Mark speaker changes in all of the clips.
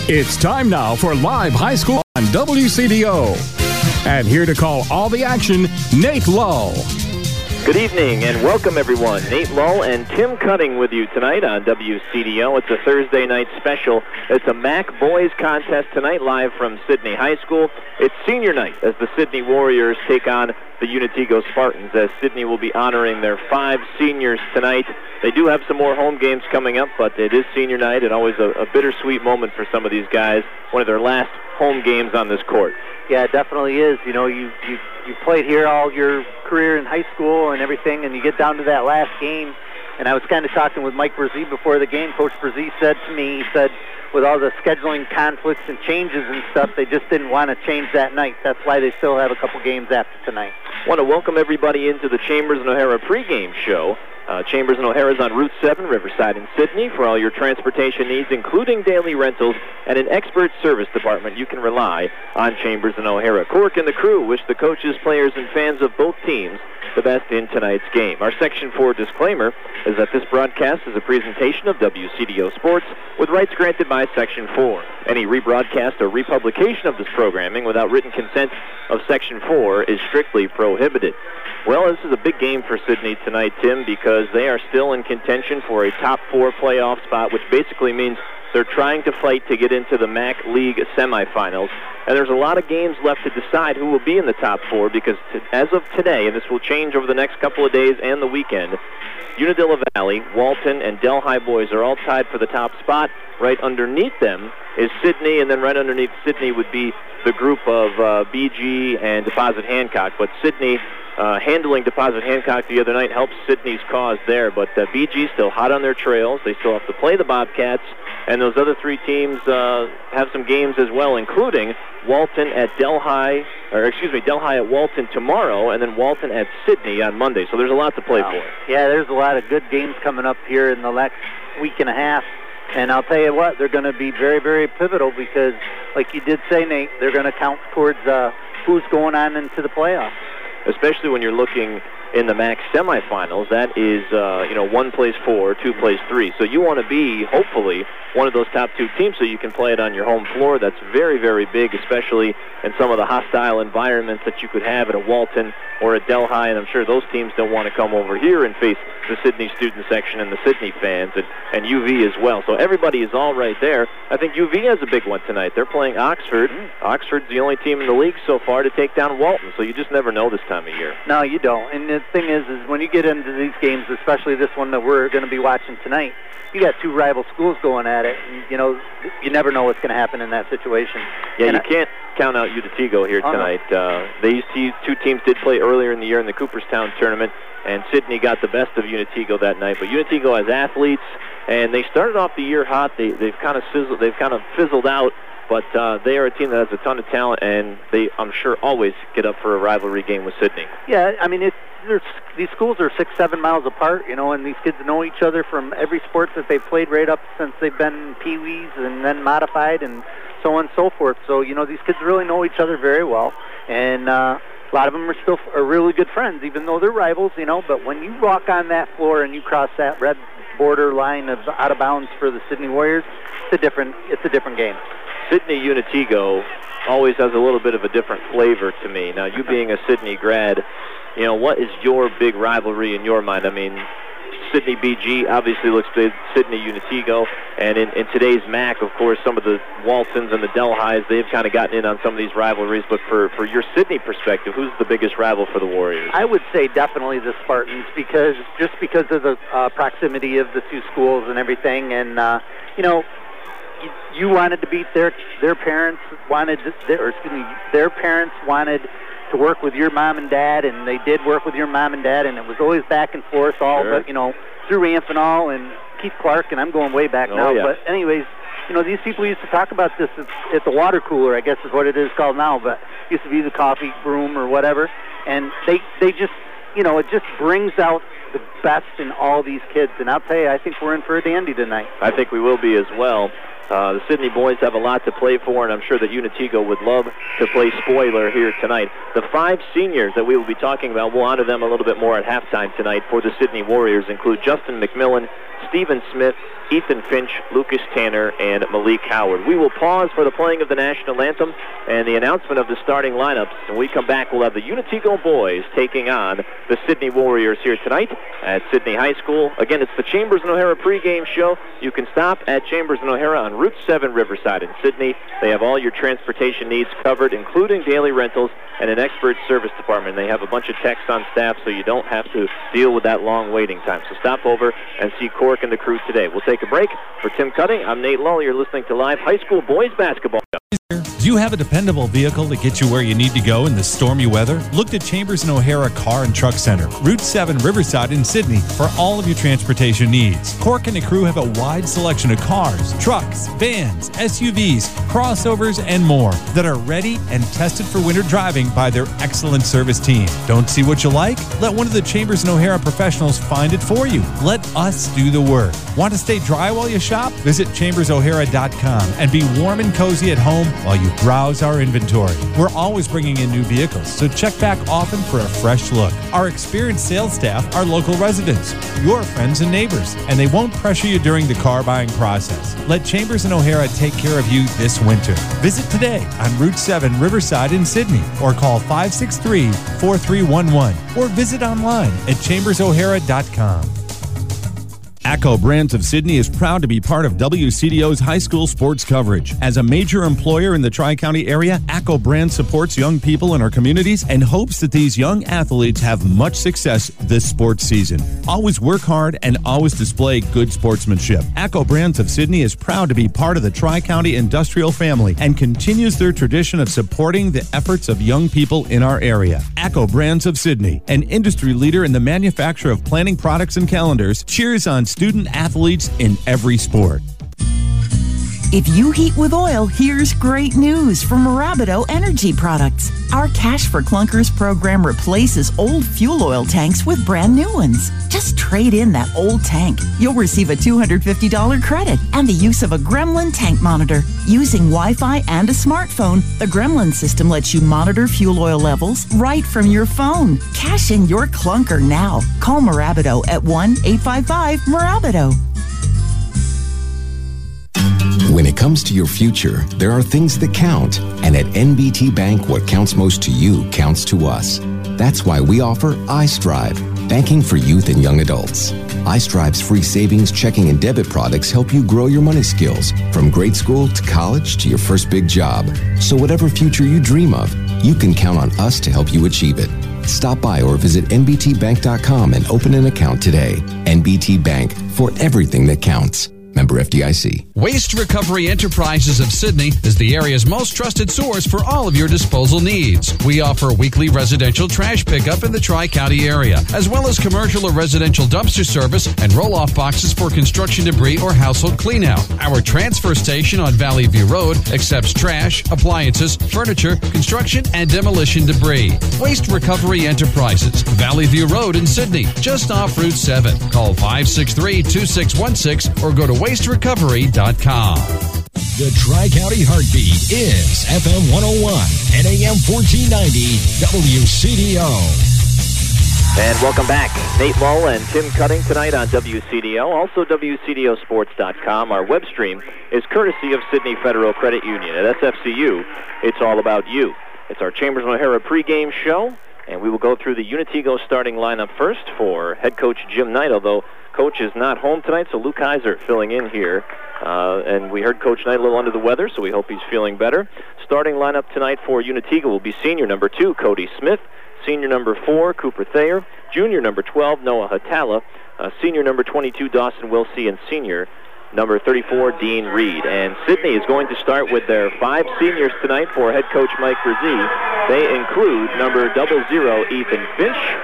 Speaker 1: It's time now for Live High School on WCDO. And here to call all the action, Nate Lull.
Speaker 2: Good evening and welcome everyone. Nate Lull and Tim Cutting with you tonight on WCDO. It's a Thursday night special. It's a MAC boys contest tonight live from Sidney High School. It's senior night as the Sidney Warriors take on the Unitego Spartans, as Sidney will be honoring their 5 seniors tonight. They do have some more home games coming up, but it is senior night and always a bittersweet moment for some of these guys. One of their last home games on this court.
Speaker 3: Yeah, it definitely is. You know, you played here all your career in high school and everything, and you get down to that last game. And I was kind of talking with Mike Brzee before the game. Coach Brzee said to me, he said, with all the scheduling conflicts and changes and stuff, they just didn't want to change that night. That's why they still have a couple games after tonight.
Speaker 2: I want to welcome everybody into the Chambers and O'Hara pregame show. Chambers and O'Hara is on Route 7, Riverside in Sidney, for all your transportation needs, including daily rentals and an expert service department. You can rely on Chambers and O'Hara. Cork and the crew wish the coaches, players, and fans of both teams the best in tonight's game. Our Section 4 disclaimer is that this broadcast is a presentation of WCDO Sports with rights granted by Section 4. Any rebroadcast or republication of this programming without written consent of Section 4 is strictly prohibited. Well, this is a big game for Sidney tonight, Tim, because they are still in contention for a top 4 playoff spot, which basically means they're trying to fight to get into the MAC League semifinals. And there's a lot of games left to decide who will be in the top 4, because as of today, and this will change over the next couple of days and the weekend, Unadilla Valley, Walton, and Delhi boys are all tied for the top spot. Right underneath them is Sidney, and then right underneath Sidney would be the group of BG and Deposit Hancock. But Sidney handling Deposit Hancock the other night helps Sidney's cause there. But BG still hot on their trails. They still have to play the Bobcats. And those other 3 teams have some games as well, including Walton at Delhi at Walton tomorrow, and then Walton at Sidney on Monday. So there's a lot to play for.
Speaker 3: Yeah, there's a lot of good games coming up here in the next week and a half. And I'll tell you what, they're going to be very, very pivotal because, like you did say, Nate, they're going to count towards who's going on into the playoffs.
Speaker 2: Especially when you're looking in the MAC semifinals, that is, 1 plays 4, 2 plays 3. So you want to be, hopefully, one of those top 2 teams so you can play it on your home floor. That's very, very big, especially in some of the hostile environments that you could have at a Walton or a Delhi, and I'm sure those teams don't want to come over here and face the Sidney student section and the Sidney fans and UV as well. So everybody is all right there. I think UV has a big one tonight. They're playing Oxford. Oxford's the only team in the league so far to take down Walton, so you just never know this time of year.
Speaker 3: No, you don't. And the thing is when you get into these games, especially this one that we're going to be watching tonight, you got 2 rival schools going at it. And, you never know what's going to happen in that situation.
Speaker 2: Yeah, you can't count out Unitego here tonight. These 2 teams did play earlier in the year in the Cooperstown tournament, and Sidney got the best of Unitego that night. But Unitego has athletes, and they started off the year hot. They've kind of fizzled out. But they are a team that has a ton of talent, and they, I'm sure, always get up for a rivalry game with Sidney.
Speaker 3: Yeah, I mean, these schools are 6-7 miles apart, and these kids know each other from every sport that they've played right up since they've been Pee-wees and then modified and so on and so forth. So, these kids really know each other very well, and a lot of them are still really good friends, even though they're rivals, But when you walk on that floor and you cross that red border line of out of bounds for the Sidney Warriors, it's a different game.
Speaker 2: Sidney Unitego always has a little bit of a different flavor to me. Now, you being a Sidney grad, what is your big rivalry in your mind? I mean, Sidney BG obviously looks to Sidney Unitego, and in today's MAC, of course, some of the Waltons and the Delhis, they've kind of gotten in on some of these rivalries. But for your Sidney perspective, who's the biggest rival for the Warriors?
Speaker 3: I would say definitely the Spartans, because of the proximity of the 2 schools and everything, and you wanted to beat their parents wanted their parents wanted to work with your mom and dad, and they did work with your mom and dad, and it was always back and forth but through Amphenol and Keith Clark, and I'm going way back now.
Speaker 2: Yeah.
Speaker 3: But anyways, these people used to talk about this at the water cooler, I guess is what it is called now, but it used to be the coffee room or whatever, and they just it just brings out the best in all these kids, and I'll tell you, I think we're in for a dandy tonight.
Speaker 2: I think we will be as well. The Sidney boys have a lot to play for, and I'm sure that Unitigo would love to play spoiler here tonight. The 5 seniors that we will be talking about, we'll honor them a little bit more at halftime tonight for the Sidney Warriors, include Justin McMillan, Stephen Smith, Ethan Finch, Lucas Tanner, and Malik Howard. We will pause for the playing of the national anthem and the announcement of the starting lineups. When we come back, we'll have the Unitigo boys taking on the Sidney Warriors here tonight at Sidney High School. Again, it's the Chambers and O'Hara pregame show. You can stop at Chambers and O'Hara on Route 7 Riverside in Sidney. They have all your transportation needs covered, including daily rentals and an expert service department. They have a bunch of techs on staff, so you don't have to deal with that long waiting time. So stop over and see Cork and the crew today. We'll take a break. For Tim Cutting, I'm Nate Lull. You're listening to Live High School Boys Basketball.
Speaker 4: Do you have a dependable vehicle to get you where you need to go in the stormy weather? Look to Chambers and O'Hara Car and Truck Center, Route 7 Riverside in Sidney, for all of your transportation needs. Cork and the crew have a wide selection of cars, trucks, vans, SUVs, crossovers, and more that are ready and tested for winter driving by their excellent service team. Don't see what you like? Let one of the Chambers and O'Hara professionals find it for you. Let us do the work. Want to stay dry while you shop? Visit chambersohara.com and be warm and cozy at home while you browse our inventory. We're always bringing in new vehicles, so check back often for a fresh look. Our experienced sales staff are local residents, your friends and neighbors, and they won't pressure you during the car buying process. Let Chambers and O'Hara take care of you this winter. Visit today on Route 7 Riverside in Sidney, or call 563-4311, or visit online at chambersohara.com. ACCO Brands of Sidney is proud to be part of WCDO's high school sports coverage. As a major employer in the Tri-County area, ACCO Brands supports young people in our communities and hopes that these young athletes have much success this sports season. Always work hard and always display good sportsmanship. ACCO Brands of Sidney is proud to be part of the Tri-County industrial family and continues their tradition of supporting the efforts of young people in our area. ACCO Brands of Sidney, an industry leader in the manufacture of planning products and calendars, cheers on student athletes in every sport.
Speaker 5: If you heat with oil, here's great news from Marabido Energy Products. Our Cash for Clunkers program replaces old fuel oil tanks with brand new ones. Just trade in that old tank. You'll receive a $250 credit and the use of a Gremlin tank monitor. Using Wi-Fi and a smartphone, the Gremlin system lets you monitor fuel oil levels right from your phone. Cash in your clunker now. Call Marabido at 1-855-MARABIDO.
Speaker 6: When it comes to your future, there are things that count. And at NBT Bank, what counts most to you counts to us. That's why we offer iStrive, banking for youth and young adults. iStrive's free savings, checking, and debit products help you grow your money skills from grade school to college to your first big job. So whatever future you dream of, you can count on us to help you achieve it. Stop by or visit nbtbank.com and open an account today. NBT Bank, for everything that counts. Member FDIC.
Speaker 7: Waste Recovery Enterprises of Sidney is the area's most trusted source for all of your disposal needs. We offer weekly residential trash pickup in the Tri-County area, as well as commercial or residential dumpster service and roll-off boxes for construction debris or household cleanout. Our transfer station on Valley View Road accepts trash, appliances, furniture, construction, and demolition debris. Waste Recovery Enterprises, Valley View Road in Sidney, just off Route 7. Call 563-2616 or go to wasterecovery.com.
Speaker 8: The Tri-County Heartbeat is FM 101 and AM 1490 WCDO.
Speaker 2: And welcome back. Nate Lull and Tim Cutting tonight on WCDO. Also WCDOsports.com. Our web stream is courtesy of Sidney Federal Credit Union. At SFCU, it's all about you. It's our Chambers and O'Hara pregame show, and we will go through the Unitigo starting lineup first for head coach Jim Knight, although Coach is not home tonight, so Luke Kaiser filling in here. And we heard Coach Knight a little under the weather, so we hope he's feeling better. Starting lineup tonight for Unitigo will be senior number 2, Cody Smith, senior number 4, Cooper Thayer, junior number 12, Noah Hatala, senior number 22, Dawson Wilsey, and senior number 34, Dean Reed. And Sidney is going to start with their 5 seniors tonight for head coach Mike Brzee. They include number 00, Ethan Finch,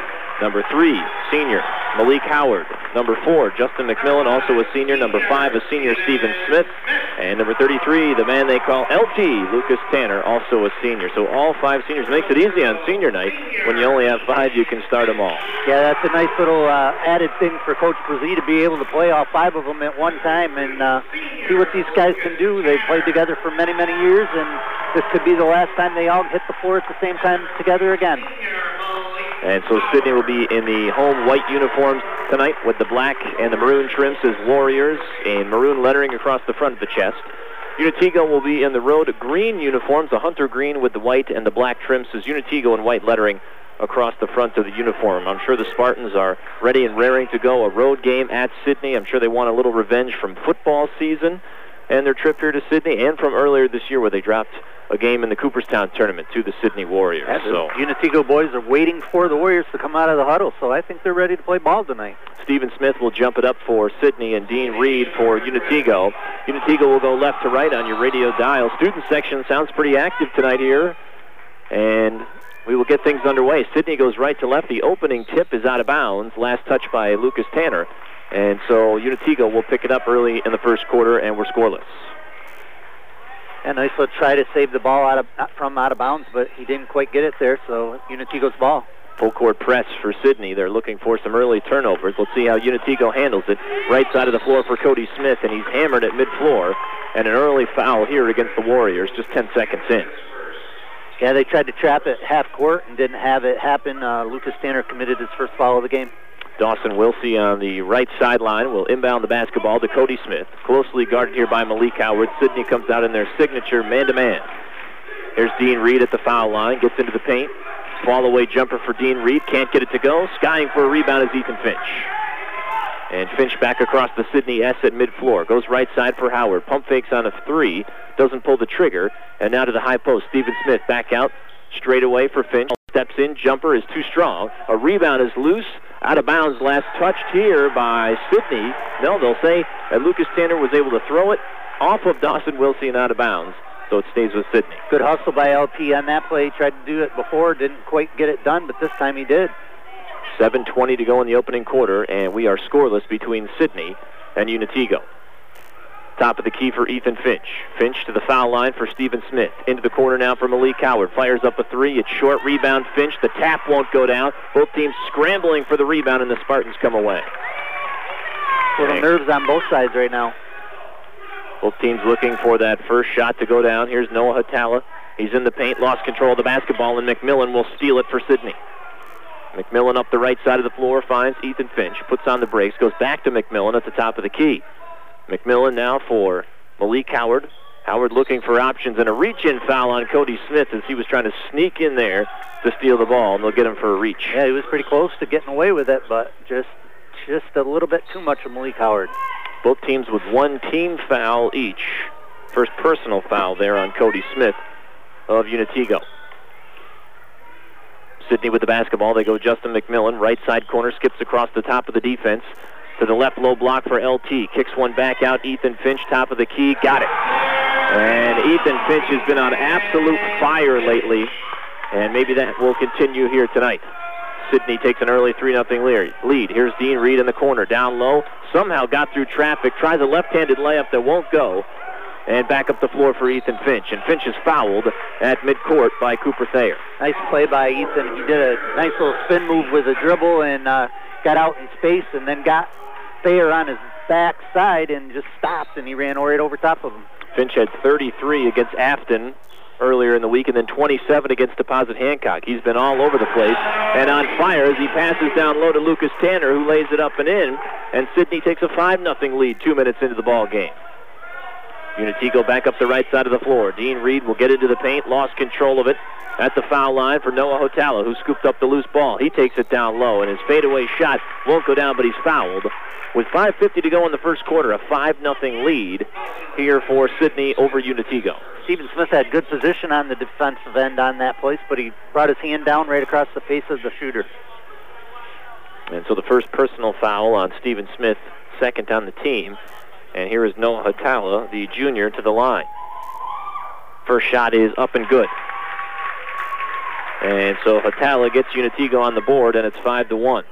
Speaker 2: Number 3, senior Malik Howard. Number 4, Justin McMillan, also a senior. Number 5, a senior, Stephen Smith. And number 33, the man they call LT, Lucas Tanner, also a senior. So all 5 seniors. Makes it easy on senior night. When you only have 5, you can start them all.
Speaker 3: Yeah, that's a nice little added thing for Coach Brzee to be able to play all 5 of them at one time and see what these guys can do. They've played together for many, many years, and this could be the last time they all hit the floor at the same time together again.
Speaker 2: And so Sidney will be in the home white uniforms tonight with the black and the maroon trims as Warriors and maroon lettering across the front of the chest. Unitigo will be in the road green uniforms, the hunter green with the white and the black trims as Unitigo and white lettering across the front of the uniform. I'm sure the Spartans are ready and raring to go. A road game at Sidney. I'm sure they want a little revenge from football season and their trip here to Sidney and from earlier this year where they dropped a game in the Cooperstown tournament to the Sidney Warriors.
Speaker 3: So Unitigo boys are waiting for the Warriors to come out of the huddle, so I think they're ready to play ball tonight.
Speaker 2: Stephen Smith will jump it up for Sidney and Dean Reed for Unitigo. Unitigo will go left to right on your radio dial. Student section sounds pretty active tonight here, and we will get things underway. Sidney goes right to left. The opening tip is out of bounds. Last touch by Lucas Tanner. And so Unitigo will pick it up early in the first quarter, and we're scoreless.
Speaker 3: And nice little try to save the ball out of bounds, but he didn't quite get it there, so Unitigo's ball.
Speaker 2: Full court press for Sidney. They're looking for some early turnovers. Let's see how Unitigo handles it. Right side of the floor for Cody Smith, and he's hammered at mid-floor. And an early foul here against the Warriors, just 10 seconds in.
Speaker 3: Yeah, they tried to trap it half court and didn't have it happen. Lucas Tanner committed his first foul of the game.
Speaker 2: Dawson Wilsey on the right sideline will inbound the basketball to Cody Smith. Closely guarded here by Malik Howard. Sidney comes out in their signature man-to-man. Here's Dean Reed at the foul line. Gets into the paint. Fall-away jumper for Dean Reed. Can't get it to go. Skying for a rebound is Ethan Finch. And Finch back across the Sidney S at mid-floor. Goes right side for Howard. Pump fakes on a 3. Doesn't pull the trigger. And now to the high post. Stephen Smith back out. Straight away for Finch. Steps in. Jumper is too strong. A rebound is loose. Out of bounds, last touched here by Sidney. No, they'll say that Lucas Tanner was able to throw it off of Dawson Wilsey and out of bounds, so it stays with Sidney.
Speaker 3: Good hustle by LP on that play. He tried to do it before, didn't quite get it done, but this time he did.
Speaker 2: 7:20 to go in the opening quarter, and we are scoreless between Sidney and Unitigo. Top of the key for Ethan Finch. Finch to the foul line for Stephen Smith. Into the corner now for Malik Howard. Fires up a 3. It's short rebound Finch. The tap won't go down. Both teams scrambling for the rebound, and the Spartans come away.
Speaker 3: Little nerves on both sides right now.
Speaker 2: Both teams looking for that first shot to go down. Here's Noah Hatala. He's in the paint, lost control of the basketball, and McMillan will steal it for Sidney. McMillan up the right side of the floor, finds Ethan Finch, puts on the brakes, goes back to McMillan at the top of the key. McMillan now for Malik Howard. Howard looking for options, and a reach-in foul on Cody Smith as he was trying to sneak in there to steal the ball, and they'll get him for a reach.
Speaker 3: Yeah, he was pretty close to getting away with it, but just a little bit too much of Malik Howard.
Speaker 2: Both teams with one team foul each. First personal foul there on Cody Smith of Unitigo. Sidney with the basketball. They go Justin McMillan. Right side corner, skips across the top of the defense. To the left low block for LT. Kicks one back out. Ethan Finch, top of the key. Got it. And Ethan Finch has been on absolute fire lately. And maybe that will continue here tonight. Sidney takes an early 3-0 lead. Here's Dean Reed in the corner. Down low. Somehow got through traffic. Tries a left-handed layup that won't go. And back up the floor for Ethan Finch. And Finch is fouled at midcourt by Cooper Thayer.
Speaker 3: Nice play by Ethan. He did a nice little spin move with a dribble and got out in space and then got Thayer on his back side and just stopped, and he ran right over top of him.
Speaker 2: Finch had 33 against Afton earlier in the week and then 27 against Deposit Hancock. He's been all over the place and on fire as he passes down low to Lucas Tanner, who lays it up and in, and Sidney takes a 5-0 lead 2 minutes into the ball game. Unitigo back up the right side of the floor. Dean Reed will get into the paint, lost control of it at the foul line for Noah Hatala, who scooped up the loose ball. He takes it down low, and his fadeaway shot won't go down, but he's fouled. With 5:50 to go in the first quarter, a 5-0 lead here for Sidney over Unitigo.
Speaker 3: Stephen Smith had good position on the defensive end on that place, but he brought his hand down right across the face of the shooter.
Speaker 2: And so the first personal foul on Stephen Smith, second on the team. And here is Noah Hatala, the junior, to the line. First shot is up and good. And so Hatala gets Unitigo on the board, and it's 5-1.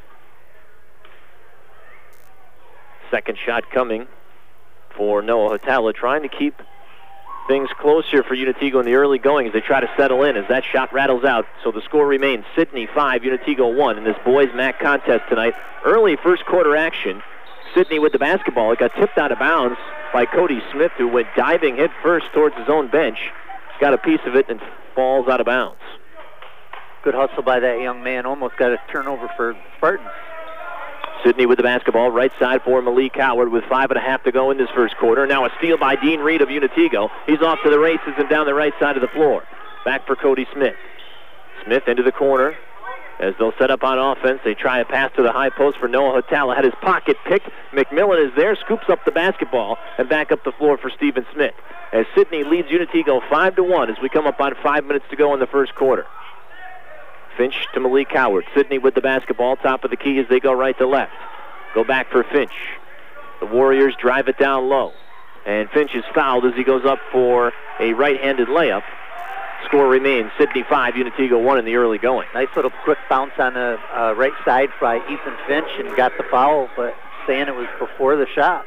Speaker 2: Second shot coming for Noah Hatala, trying to keep things close here for Unitigo in the early going as they try to settle in as that shot rattles out. So the score remains Sidney 5, Unitigo 1 in this boys MAC contest tonight. Early first quarter action. Sidney with the basketball. It got tipped out of bounds by Cody Smith, who went diving head first towards his own bench. Got a piece of it and falls out of bounds.
Speaker 3: Good hustle by that young man. Almost got a turnover for Spartans.
Speaker 2: Sidney with the basketball, right side for Malik Howard with 5.5 to go in this first quarter. Now a steal by Dean Reed of Unitigo. He's off to the races and down the right side of the floor. Back for Cody Smith. Smith into the corner as they'll set up on offense. They try a pass to the high post for Noah Hatala. Had his pocket picked. McMillan is there, scoops up the basketball, and back up the floor for Stephen Smith. As Sidney leads Unitigo 5-1 as we come up on 5 minutes to go in the first quarter. Finch to Malik Howard. Sidney with the basketball, top of the key as they go right to left. Go back for Finch. The Warriors drive it down low. And Finch is fouled as he goes up for a right-handed layup. Score remains Sidney 5, Unitigo 1 in the early going.
Speaker 3: Nice little quick bounce on the right side by Ethan Finch and got the foul, but saying it was before the shot.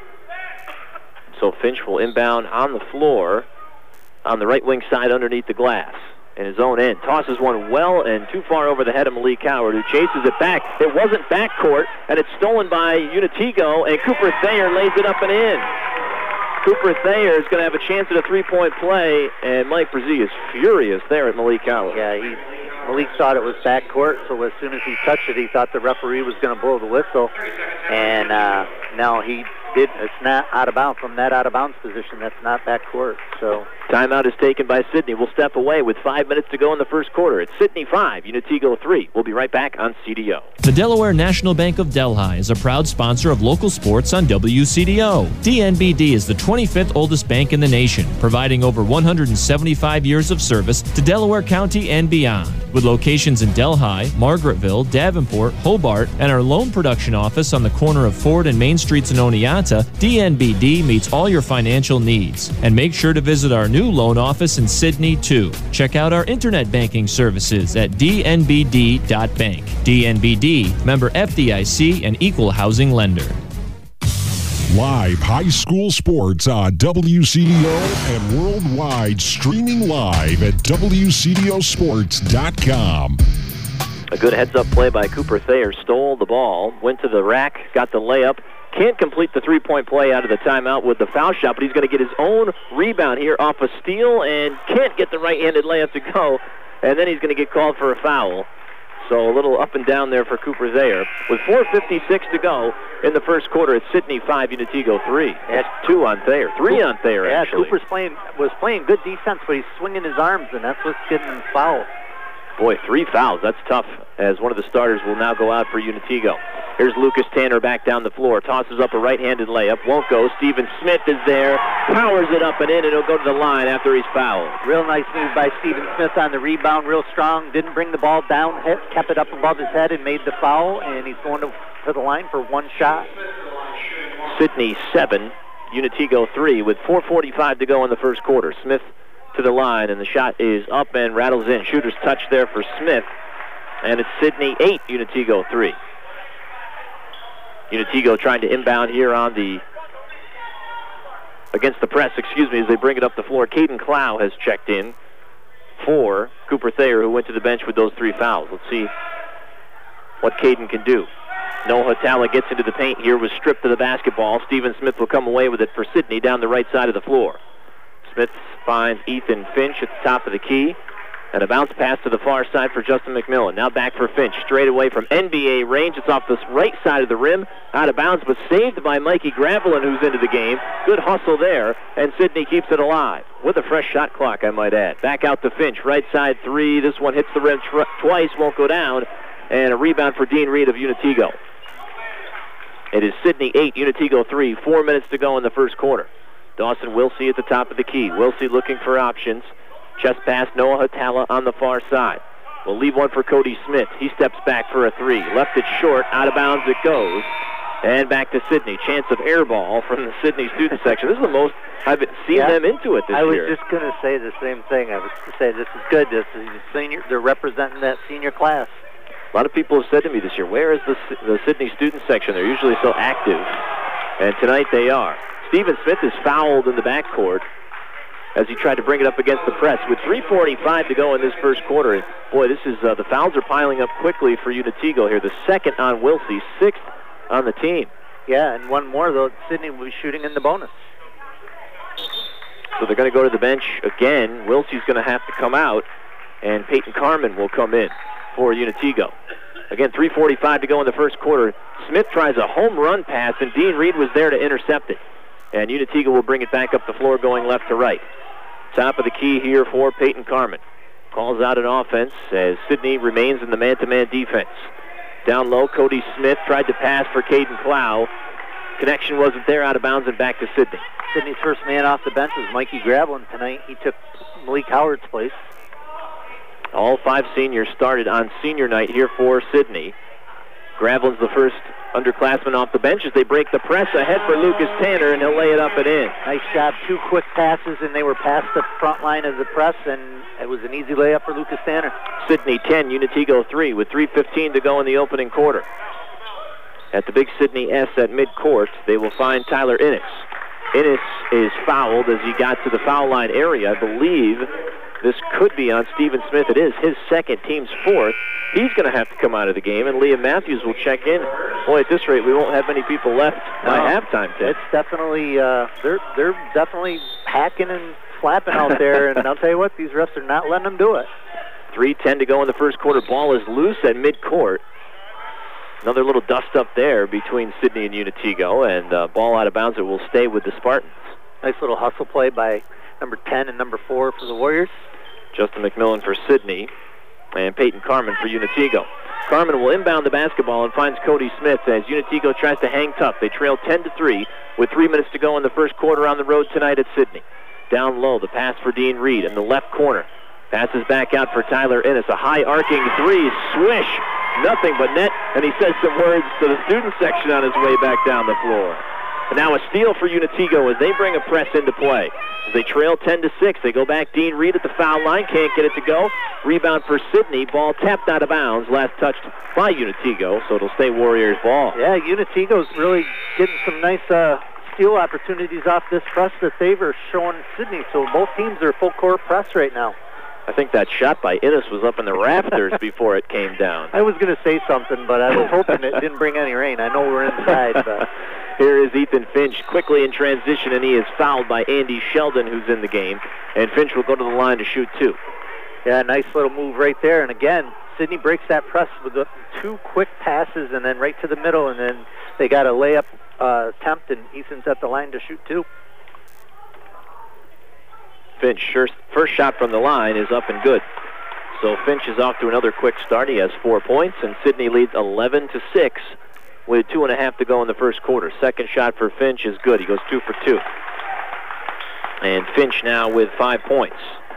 Speaker 2: So Finch will inbound on the floor on the right wing side underneath the glass. In his own end. Tosses one well and too far over the head of Malik Howard, who chases it back. It wasn't backcourt, and it's stolen by Unitigo, and Cooper Thayer lays it up and in. Cooper Thayer is going to have a chance at a three-point play, and Mike Brzee is furious there at Malik Howard.
Speaker 3: Yeah, Malik thought it was backcourt, so as soon as he touched it, he thought the referee was going to blow the whistle, and now he did. It's not out of bounds from that out of bounds position. That's not backcourt. So
Speaker 2: timeout is taken by Sidney. We'll step away with 5 minutes to go in the first quarter. It's Sidney 5, Unitigo 3. We'll be right back on CDO.
Speaker 9: The Delaware National Bank of Delhi is a proud sponsor of local sports on WCDO. DNBD is the 25th oldest bank in the nation, providing over 175 years of service to Delaware County and beyond. With locations in Delhi, Margaretville, Davenport, Hobart, and our loan production office on the corner of Ford and Main Streets in Oneonta, DNBD meets all your financial needs. And make sure to visit our new loan office in Sidney, too. Check out our internet banking services at dnbd.bank. DNBD, member FDIC, and equal housing lender.
Speaker 10: Live high school sports on WCDO and worldwide, streaming live at WCDOsports.com.
Speaker 2: A good heads-up play by Cooper Thayer. Stole the ball, went to the rack, got the layup. Can't complete the three-point play out of the timeout with the foul shot, but he's going to get his own rebound here off a steal and can't get the right-handed layup to go. And then he's going to get called for a foul. So a little up and down there for Cooper Thayer. With 4:56 to go in the first quarter, it's Sidney 5, Unitigo 3. That's 2 on Thayer. 3 on Thayer, actually.
Speaker 3: Yeah, Cooper's was playing good defense, but he's swinging his arms, and that's what's getting him fouled.
Speaker 2: Boy, 3 fouls. That's tough, as one of the starters will now go out for Unitigo. Here's Lucas Tanner back down the floor. Tosses up a right-handed layup. Won't go. Stephen Smith is there. Powers it up and in, and he'll go to the line after he's fouled.
Speaker 3: Real nice move by Stephen Smith on the rebound. Real strong. Didn't bring the ball down. Kept it up above his head and made the foul, and he's going to the line for one shot.
Speaker 2: Sidney 7, Unitigo 3, with 4:45 to go in the first quarter. Smith to the line, and the shot is up and rattles in. Shooter's touch there for Smith, and it's Sidney 8, Unitigo 3. Unitigo trying to inbound here on against the press, as they bring it up the floor. Caden Clow has checked in for Cooper Thayer, who went to the bench with those 3 fouls. Let's see what Caden can do. Noah Hatala gets into the paint here, was stripped of the basketball. Stephen Smith will come away with it for Sidney down the right side of the floor. Smith finds Ethan Finch at the top of the key. And a bounce pass to the far side for Justin McMillan. Now back for Finch. Straight away from NBA range. It's off the right side of the rim. Out of bounds, but saved by Mikey Gravelin, who's into the game. Good hustle there. And Sidney keeps it alive. With a fresh shot clock, I might add. Back out to Finch. Right side 3. This one hits the rim twice. Won't go down. And a rebound for Dean Reed of Unitigo. It is Sidney 8, Unitigo 3. 4 minutes to go in the first quarter. Dawson Wilsey at the top of the key. Wilsey looking for options. Chest pass, Noah Hatala on the far side. We'll leave one for Cody Smith. He steps back for a 3. Left it short. Out of bounds it goes. And back to Sidney. Chance of air ball from the Sidney student section. This is the most I've seen them into it this year.
Speaker 3: I was just going to say the same thing. I was going to say this is good. This is senior. They're representing that senior class.
Speaker 2: A lot of people have said to me this year, where is the Sidney student section? They're usually so active. And tonight they are. Stephen Smith is fouled in the backcourt as he tried to bring it up against the press. With 3:45 to go in this first quarter. And boy, this is the fouls are piling up quickly for Unitigo here. The second on Wilsey, sixth on the team.
Speaker 3: Yeah, and one more, though. Sidney will be shooting in the bonus.
Speaker 2: So they're going to go to the bench again. Wilsey's going to have to come out, and Peyton Carmen will come in for Unitigo. Again, 3:45 to go in the first quarter. Smith tries a home run pass, and Dean Reed was there to intercept it. And Unitigo will bring it back up the floor going left to right. Top of the key here for Peyton Carmen. Calls out an offense as Sidney remains in the man-to-man defense. Down low, Cody Smith tried to pass for Caden Clow. Connection wasn't there, out of bounds, and back to Sidney.
Speaker 3: Sidney's first man off the bench was Mikey Gravelin tonight. He took Malik Howard's place.
Speaker 2: All 5 seniors started on senior night here for Sidney. Gravelin's the first underclassman off the bench as they break the press ahead for Lucas Tanner, and he'll lay it up and in.
Speaker 3: Nice job. 2 quick passes, and they were past the front line of the press, and it was an easy layup for Lucas Tanner.
Speaker 2: Sidney 10, Unitigo 3, with 3:15 to go in the opening quarter. At the big Sidney S at midcourt, they will find Tyler Innes. Innes is fouled as he got to the foul line area. I believe this could be on Stephen Smith. It is his second, team's 4th. He's going to have to come out of the game, and Liam Matthews will check in. Boy, at this rate, we won't have many people left by halftime, Ted.
Speaker 3: It's definitely, they're definitely hacking and slapping out there, and I'll tell you what, these refs are not letting them do it.
Speaker 2: 3:10 to go in the first quarter. Ball is loose at midcourt. Another little dust-up there between Sidney and Unitigo, and ball out of bounds. It will stay with the Spartans.
Speaker 3: Nice little hustle play by number 10 and number 4 for the Warriors.
Speaker 2: Justin McMillan for Sidney, and Peyton Carmen for Unitigo. Carmen will inbound the basketball and finds Cody Smith as Unitigo tries to hang tough. They trail 10-3 with 3 minutes to go in the first quarter on the road tonight at Sidney. Down low, the pass for Dean Reed in the left corner. Passes back out for Tyler Innes. A high arcing 3, swish, nothing but net, and he says some words to the student section on his way back down the floor. And now a steal for Unitigo as they bring a press into play. As they trail 10-6, they go back. Dean Reed at the foul line, can't get it to go. Rebound for Sidney, ball tapped out of bounds, last touched by Unitigo, so it'll stay Warriors ball.
Speaker 3: Yeah, Unitigo's really getting some nice steal opportunities off this press that they were showing Sidney, so both teams are full court press right now.
Speaker 2: I think that shot by Innes was up in the rafters before it came down.
Speaker 3: I was going to say something, but I was hoping it didn't bring any rain. I know we're inside, but...
Speaker 2: Here is Ethan Finch quickly in transition, and he is fouled by Andy Sheldon, who's in the game. And Finch will go to the line to shoot 2.
Speaker 3: Yeah, nice little move right there. And again, Sidney breaks that press with the 2 quick passes and then right to the middle, and then they got a layup attempt, and Ethan's at the line to shoot 2.
Speaker 2: Finch, first shot from the line is up and good. So Finch is off to another quick start. He has 4 points, and Sidney leads 11-6 with 2.5 to go in the first quarter. Second shot for Finch is good. He goes 2 for 2. And Finch now with 5 points.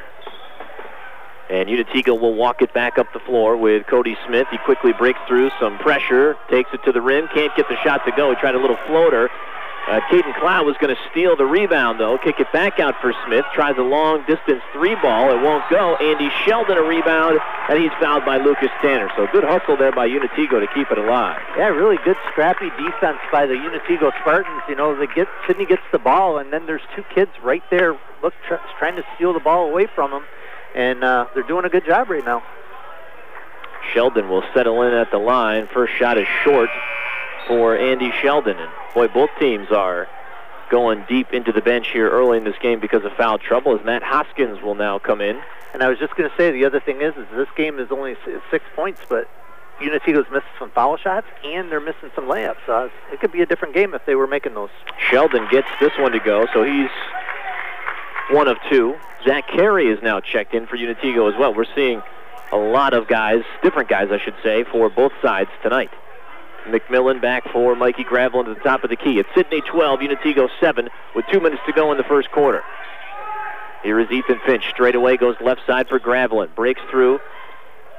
Speaker 2: And Unitigo will walk it back up the floor with Cody Smith. He quickly breaks through some pressure, takes it to the rim, can't get the shot to go. He tried a little floater. Caden Clow was going to steal the rebound, though. Kick it back out for Smith. Tries a long-distance 3 ball. It won't go. Andy Sheldon a rebound, and he's fouled by Lucas Tanner. So good hustle there by Unitigo to keep it alive.
Speaker 3: Yeah, really good scrappy defense by the Unitigo Spartans. You know, Sidney gets the ball, and then there's 2 kids right there trying to steal the ball away from him, and they're doing a good job right now.
Speaker 2: Sheldon will settle in at the line. First shot is short for Andy Sheldon. And boy, both teams are going deep into the bench here early in this game because of foul trouble, as Matt Hoskins will now come in.
Speaker 3: And I was just going to say, the other thing is this game is only 6 points, but Unitigo's missed some foul shots, and they're missing some layups. It could be a different game if they were making those.
Speaker 2: Sheldon gets this one to go, so he's 1 of 2. Zach Carey is now checked in for Unitigo as well. We're seeing a lot of guys, different guys I should say, for both sides tonight. McMillan back for Mikey Gravelin at the top of the key. It's Sidney 12, Unitigo 7, with 2 minutes to go in the first quarter. Here is Ethan Finch. Straight away goes left side for Gravelin. Breaks through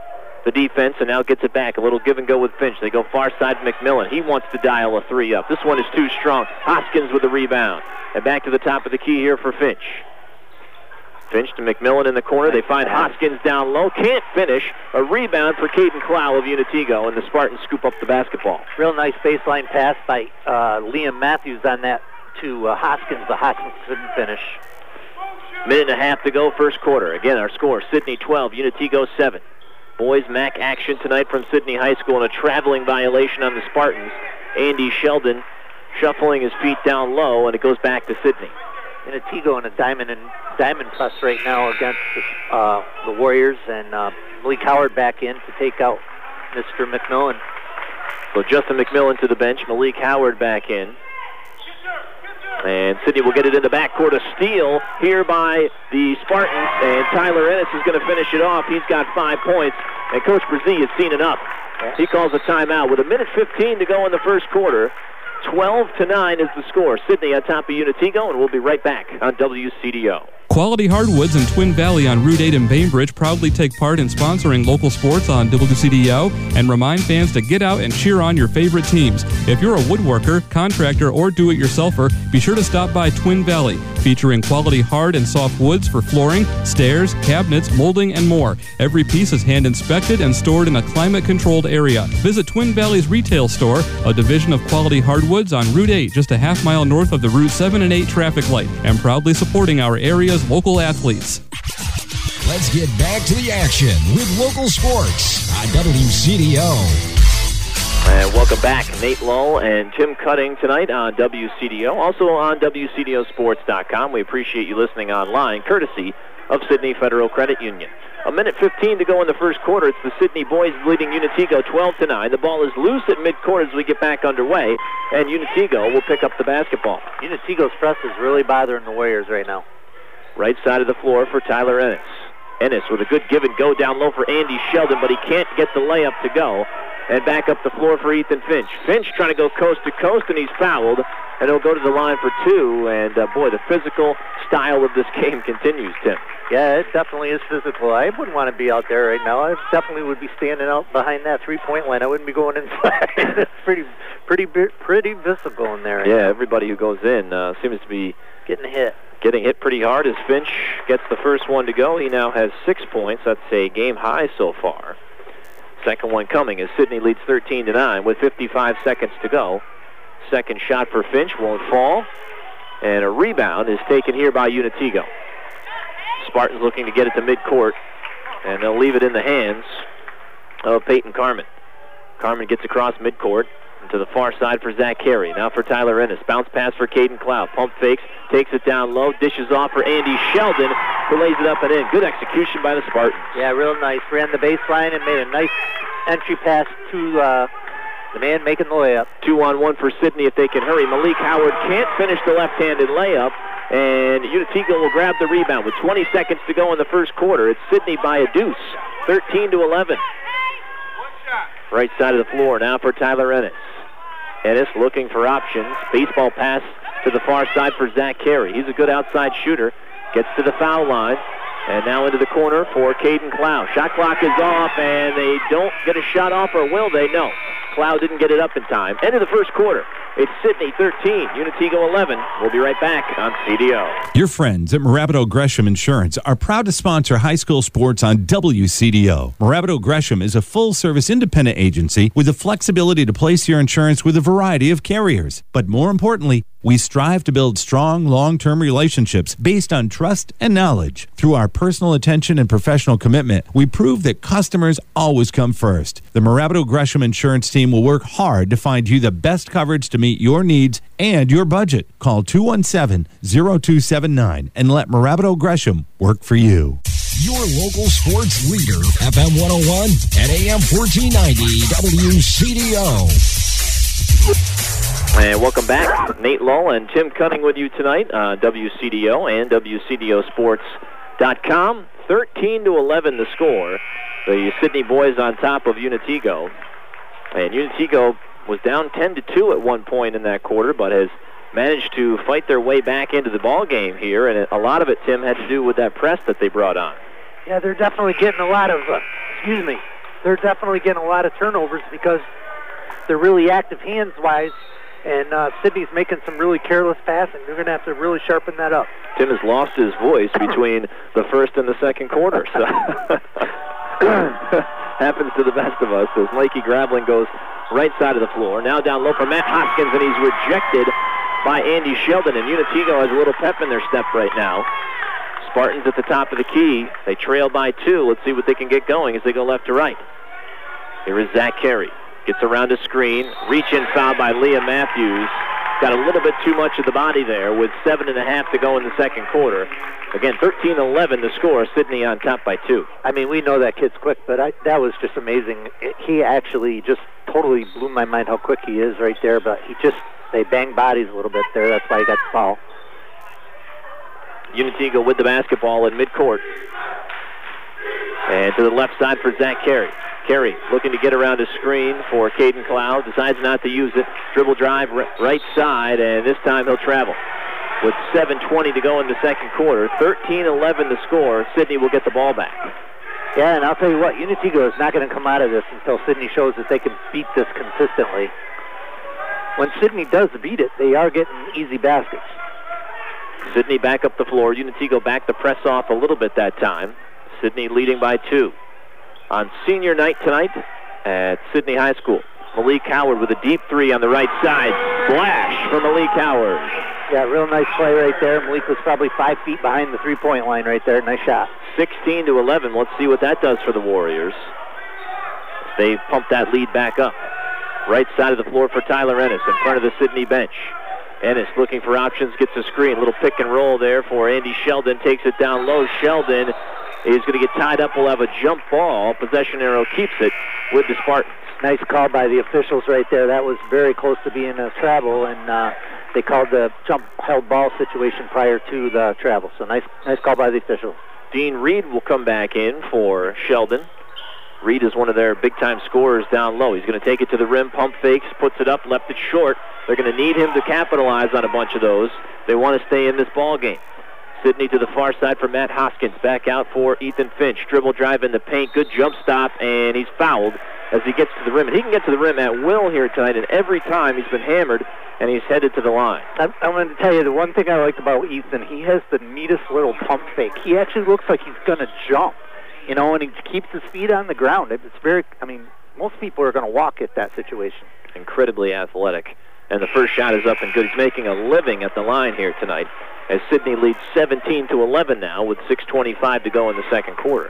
Speaker 2: the defense and now gets it back. A little give and go with Finch. They go far side to McMillan. He wants to dial a 3 up. This one is too strong. Hoskins with the rebound. And back to the top of the key here for Finch. Finch to McMillan in the corner. They find Hoskins down low. Can't finish. A rebound for Caden Clow of Unitigo, and the Spartans scoop up the basketball.
Speaker 3: Real nice baseline pass by Liam Matthews on that to Hoskins, but Hoskins couldn't finish.
Speaker 2: Minute and a half to go, first quarter. Again, our score, Sidney 12, Unitigo 7. Boys MAC action tonight from Sidney High School, and a traveling violation on the Spartans. Andy Sheldon shuffling his feet down low, and it goes back to Sidney.
Speaker 3: Unitigo in a diamond press right now against the Warriors, and Malik Howard back in to take out Mr. McMillan.
Speaker 2: So Justin McMillan to the bench, Malik Howard back in. And Sidney will get it in the backcourt. A steal here by the Spartans, and Tyler Ennis is going to finish it off. He's got 5 points, and Coach Brzee has seen enough. He calls a timeout with 1:15 to go in the first quarter. 12-9 is the score. Sidney on top of Unitigo, and we'll be right back on WCDO.
Speaker 11: Quality Hardwoods in Twin Valley on Route 8 in Bainbridge proudly take part in sponsoring local sports on WCDO and remind fans to get out and cheer on your favorite teams. If you're a woodworker, contractor, or do-it-yourselfer, be sure to stop by Twin Valley, featuring quality hard and soft woods for flooring, stairs, cabinets, molding, and more. Every piece is hand-inspected and stored in a climate-controlled area. Visit Twin Valley's retail store, a division of Quality Hardwoods on Route 8, just a half mile north of the Route 7 and 8 traffic light, and proudly supporting our area's local athletes.
Speaker 8: Let's get back to the action with local sports on WCDO.
Speaker 2: And welcome back, Nate Lull and Tim Cutting tonight on WCDO. Also on WCDOsports.com. We appreciate you listening online, courtesy of Sidney Federal Credit Union. 1:15 to go in the first quarter. It's the Sidney boys leading Unitigo 12-9. The ball is loose at midcourt as we get back underway, and Unitigo will pick up the basketball.
Speaker 3: Unitigo's press is really bothering the Warriors right now.
Speaker 2: Right side of the floor for Tyler Ennis. Ennis with a good give and go down low for Andy Sheldon, but he can't get the layup to go. And back up the floor for Ethan Finch. Finch trying to go coast to coast, and he's fouled. And he'll go to the line for 2. And, boy, the physical style of this game continues, Tim.
Speaker 3: Yeah, it definitely is physical. I wouldn't want to be out there right now. I definitely would be standing out behind that three-point line. I wouldn't be going inside. It's pretty physical in there.
Speaker 2: Yeah, everybody who goes in seems to be
Speaker 3: getting hit.
Speaker 2: Getting hit pretty hard as Finch gets the first one to go. He now has 6 points. That's a game high so far. Second one coming as Sidney leads 13-9 with 55 seconds to go. Second shot for Finch won't fall. And a rebound is taken here by Unitigo. Spartans looking to get it to midcourt, and they'll leave it in the hands of Peyton Carmen. Carmen gets across midcourt and to the far side for Zach Carey. Now for Tyler Ennis. Bounce pass for Caden Cloud. Pump fakes, takes it down low, dishes off for Andy Sheldon, who lays it up and in. Good execution by the Spartans.
Speaker 3: Yeah, real nice. Ran the baseline and made a nice entry pass to the man making the layup.
Speaker 2: 2-on-1 for Sidney if they can hurry. Malik Howard can't finish the left-handed layup, and Unitigo will grab the rebound with 20 seconds to go in the first quarter. It's Sidney by a deuce, 13-11. Right side of the floor now for Tyler Ennis. Ennis looking for options. Baseball pass to the far side for Zach Carey. He's a good outside shooter. Gets to the foul line. And now into the corner for Caden Cloud. Shot clock is off, and they don't get a shot off, or will they? No. Cloud didn't get it up in time. End of the first quarter. It's Sidney 13, Unitigo 11. We'll be right back on CDO.
Speaker 4: Your friends at Morabito Gresham Insurance are proud to sponsor high school sports on WCDO. Morabito Gresham is a full-service independent agency with the flexibility to place your insurance with a variety of carriers. But more importantly, we strive to build strong, long-term relationships based on trust and knowledge. Through our personal attention and professional commitment, we prove that customers always come first. The Morabito Gresham Insurance team will work hard to find you the best coverage to meet your needs and your budget. Call 217-0279 and let Morabito Gresham work for you.
Speaker 8: Your local sports leader, FM 101 and AM 1490 WCDO.
Speaker 2: And welcome back. Nate Lull and Tim Cutting with you tonight on WCDO and WCDOsports.com. 13-11 the score. The Sidney boys on top of Unitigo. And Unitigo was down 10-2 at one point in that quarter, but has managed to fight their way back into the ball game here. And a lot of it, Tim, had to do with that press that they brought on.
Speaker 3: Yeah, they're definitely getting a lot of, they're definitely getting a lot of turnovers because they're really active hands-wise, and Sidney's making some really careless passing. They're going to have to really sharpen that up.
Speaker 2: Tim has lost his voice between the first and the second quarter. So happens to the best of us as Mikey Graveling goes right side of the floor. Now down low for Matt Hoskins, and he's rejected by Andy Sheldon. And Unitigo has a little pep in their step right now. Spartans at the top of the key. They trail by 2. Let's see what they can get going as they go left to right. Here is Zach Carey. Gets around a screen. Reach-in foul by Leah Matthews. Got a little bit too much of the body there with 7.5 to go in the second quarter. Again, 13-11 the score. Sidney on top by 2.
Speaker 3: I mean, we know that kid's quick, but that was just amazing. He actually just totally blew my mind how quick he is right there, but they banged bodies a little bit there. That's why he got the foul.
Speaker 2: Unitigo with the basketball in midcourt. And to the left side for Zach Carey. Carey looking to get around a screen for Caden Cloud. Decides not to use it. Dribble drive right side, and this time he'll travel. With 7:20 to go in the second quarter. 13-11 the score. Sidney will get the ball back.
Speaker 3: Yeah, and I'll tell you what, Unitigo is not going to come out of this until Sidney shows that they can beat this consistently. When Sidney does beat it, they are getting easy baskets.
Speaker 2: Sidney back up the floor. Unitigo back the press off a little bit that time. Sidney leading by 2. On senior night tonight at Sidney High School. Malik Howard with a deep 3 on the right side. Splash from Malik Howard.
Speaker 3: Yeah, real nice play right there. Malik was probably 5 feet behind the three-point line right there. Nice shot.
Speaker 2: 16-11. Let's see what that does for the Warriors. They pump that lead back up. Right side of the floor for Tyler Ennis in front of the Sidney bench. Ennis looking for options, gets a screen. Little pick and roll there for Andy Sheldon. Takes it down low. Sheldon is going to get tied up. We'll have a jump ball. Possession arrow keeps it with the Spartans.
Speaker 3: Nice call by the officials right there. That was very close to being a travel, and they called the jump held ball situation prior to the travel. So nice call by the officials.
Speaker 2: Dean Reed will come back in for Sheldon. Reed is one of their big-time scorers down low. He's going to take it to the rim, pump fakes, puts it up, left it short. They're going to need him to capitalize on a bunch of those. They want to stay in this ball game. Sidney to the far side for Matt Hoskins. Back out for Ethan Finch. Dribble drive in the paint. Good jump stop, and he's fouled as he gets to the rim. And he can get to the rim at will here tonight, and every time he's been hammered, and he's headed to the line.
Speaker 3: I'm going to tell you, the one thing I like about Ethan, he has the neatest little pump fake. He actually looks like he's going to jump, and he keeps his feet on the ground. It's very, most people are going to walk at that situation.
Speaker 2: Incredibly athletic. And the first shot is up and good. He's making a living at the line here tonight as Sidney leads 17-11 now with 6:25 to go in the second quarter.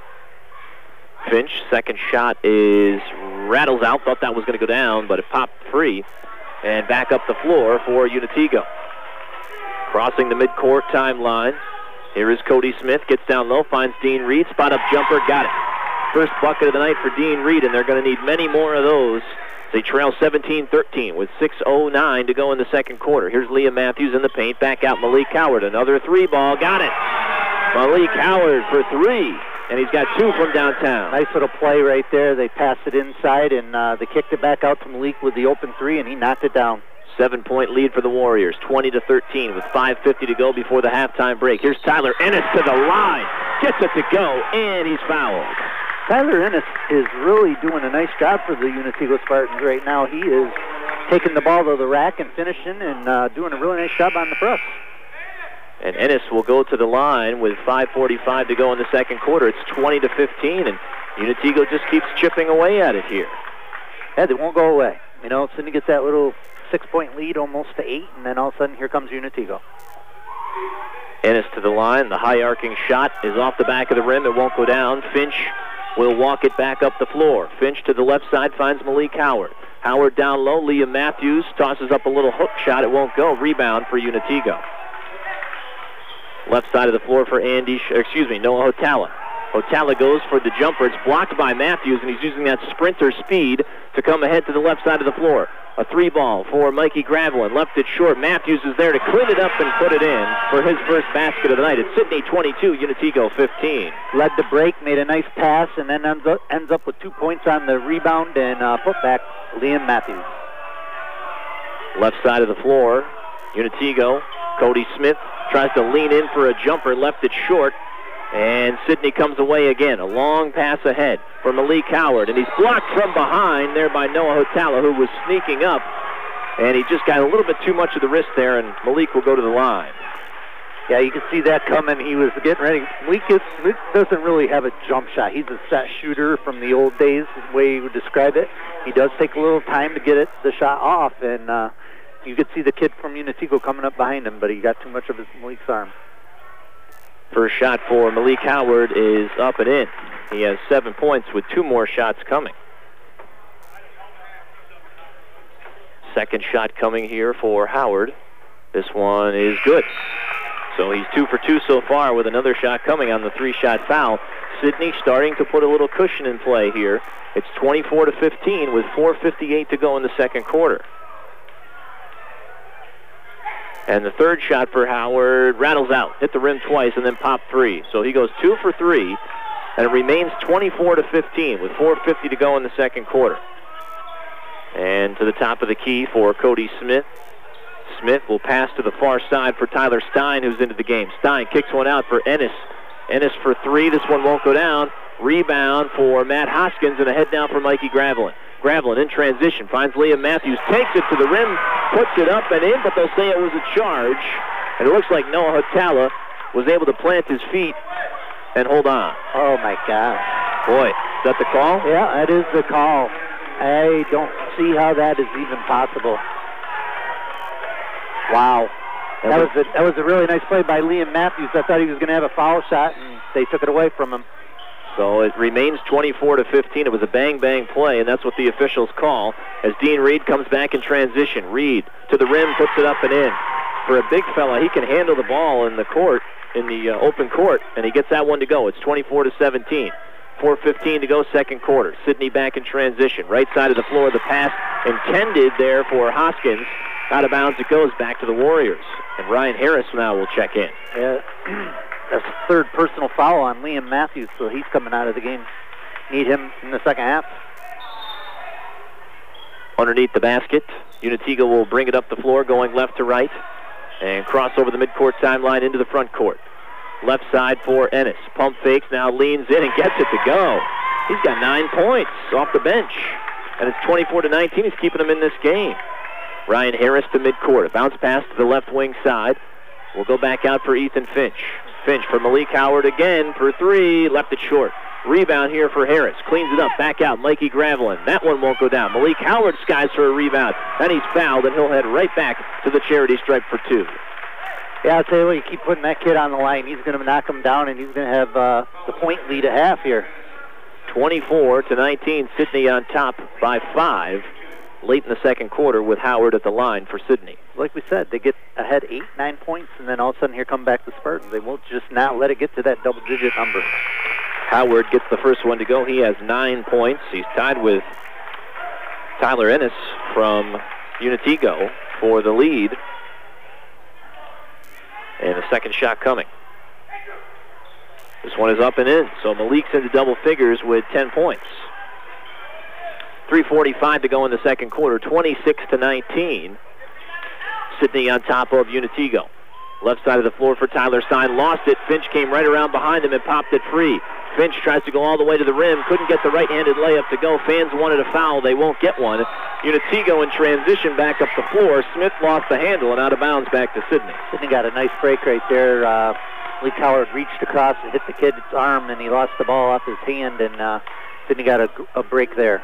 Speaker 2: Finch, second shot rattles out. Thought that was going to go down, but it popped free. And back up the floor for Unitigo. Crossing the midcourt timeline. Here is Cody Smith. Gets down low, finds Dean Reed. Spot up jumper, got it. First bucket of the night for Dean Reed, and they're going to need many more of those. They trail 17-13 with 6:09 to go in the second quarter. Here's Leah Matthews in the paint. Back out Malik Howard. Another 3-ball. Got it. Malik Howard for 3. And he's got 2 from downtown.
Speaker 3: Nice little play right there. They passed it inside, and they kicked it back out to Malik with the open 3, and he knocked it down.
Speaker 2: 7-point lead for the Warriors. 20-13 with 5:50 to go before the halftime break. Here's Tyler Ennis to the line. Gets it to go, and he's fouled.
Speaker 3: Tyler Ennis is really doing a nice job for the Unitigo Spartans right now. He is taking the ball to the rack and finishing and doing a really nice job on the press.
Speaker 2: And Ennis will go to the line with 5:45 to go in the second quarter. It's 20-15, and Unitigo just keeps chipping away at it here.
Speaker 3: Yeah, they won't go away. Sidney gets that little 6-point lead almost to 8, and then all of a sudden here comes Unitigo.
Speaker 2: Ennis to the line. The high arcing shot is off the back of the rim. It won't go down. Finch will walk it back up the floor. Finch to the left side finds Malik Howard. Howard down low. Leah Matthews tosses up a little hook shot. It won't go. Rebound for Unitigo. Left side of the floor for Noah Hotala. Hotala goes for the jumper. It's blocked by Matthews, and he's using that sprinter speed to come ahead to the left side of the floor. A 3-ball for Mikey Gravelin. Left it short. Matthews is there to clean it up and put it in for his first basket of the night. It's Sidney 22, Unitigo 15.
Speaker 3: Led the break, made a nice pass, and then ends up with 2 points on the rebound and putback, Liam Matthews.
Speaker 2: Left side of the floor, Unitigo. Cody Smith tries to lean in for a jumper. Left it short. And Sidney comes away again. A long pass ahead for Malik Howard. And he's blocked from behind there by Noah Hotala, who was sneaking up. And he just got a little bit too much of the wrist there, and Malik will go to the line.
Speaker 3: Yeah, you can see that coming. He was getting ready. Malik doesn't really have a jump shot. He's a set shooter from the old days, the way he would describe it. He does take a little time to get the shot off, and you could see the kid from Unitego coming up behind him, but he got too much of Malik's arm.
Speaker 2: First shot for Malik Howard is up and in. He has 7 points with 2 more shots coming. Second shot coming here for Howard. This one is good. So he's 2 for 2 so far with another shot coming on the 3-shot foul. Sidney starting to put a little cushion in play here. It's 24-15 with 4:58 to go in the second quarter. And the third shot for Howard rattles out, hit the rim twice, and then popped 3. So he goes 2 for 3, and it remains 24-15 with 4:50 to go in the second quarter. And to the top of the key for Cody Smith. Smith will pass to the far side for Tyler Stein, who's into the game. Stein kicks one out for Ennis. Ennis for 3. This one won't go down. Rebound for Matt Hoskins, and a head down for Mikey Gravelin. Gravelin in transition, finds Liam Matthews, takes it to the rim, puts it up and in, but they'll say it was a charge. And it looks like Noah Hotala was able to plant his feet and hold on.
Speaker 3: Oh, my God.
Speaker 2: Boy, is that the call?
Speaker 3: Yeah, that is the call. I don't see how that is even possible. Wow. That was a really nice play by Liam Matthews. I thought he was going to have a foul shot, and they took it away from him.
Speaker 2: So it remains 24-15. It was a bang-bang play, and that's what the officials call as Dean Reed comes back in transition. Reed to the rim, puts it up and in. For a big fella, he can handle the ball in the court, in the open court, and he gets that one to go. It's 24-17. 4:15 to go, second quarter. Sidney back in transition. Right side of the floor, the pass intended there for Hoskins. Out of bounds it goes, back to the Warriors. And Ryan Harris now will check in.
Speaker 3: Yeah. That's third personal foul on Liam Matthews, so he's coming out of the game. Need him in the second half.
Speaker 2: Underneath the basket, Unitego will bring it up the floor, going left to right, and cross over the midcourt timeline into the front court. Left side for Ennis. Pump fakes, now leans in and gets it to go. He's got 9 points off the bench, and it's 24-19. He's keeping them in this game. Ryan Harris to midcourt. A bounce pass to the left wing side. We'll go back out for Ethan Finch. Finch for Malik Howard again for 3. Left it short. Rebound here for Harris. Cleans it up. Back out. Mikey Gravelin. That one won't go down. Malik Howard skies for a rebound. Then he's fouled, and he'll head right back to the charity stripe for 2.
Speaker 3: Yeah, I'll tell you what, you keep putting that kid on the line. He's going to knock him down, and he's going to have the point lead at half here.
Speaker 2: 24-19. Sidney on top by 5. Late in the second quarter with Howard at the line for Sidney.
Speaker 3: Like we said, they get ahead 8-9 points, and then all of a sudden here come back the Spartans. They won't just not let it get to that double-digit number.
Speaker 2: Howard gets the first one to go. He has 9 points. He's tied with Tyler Ennis from Unitego for the lead. And the second shot coming. This one is up and in, so Malik's into double figures with 10 points. 3:45 to go in the second quarter, 26-19. Sidney on top of Unitego. Left side of the floor for Tyler Stein. Lost it. Finch came right around behind him and popped it free. Finch tries to go all the way to the rim. Couldn't get the right-handed layup to go. Fans wanted a foul. They won't get one. Unitego in transition back up the floor. Smith lost the handle and out of bounds back to Sidney.
Speaker 3: Sidney got a nice break right there. Malik Howard reached across and hit the kid's arm, and he lost the ball off his hand, and Sidney got a break there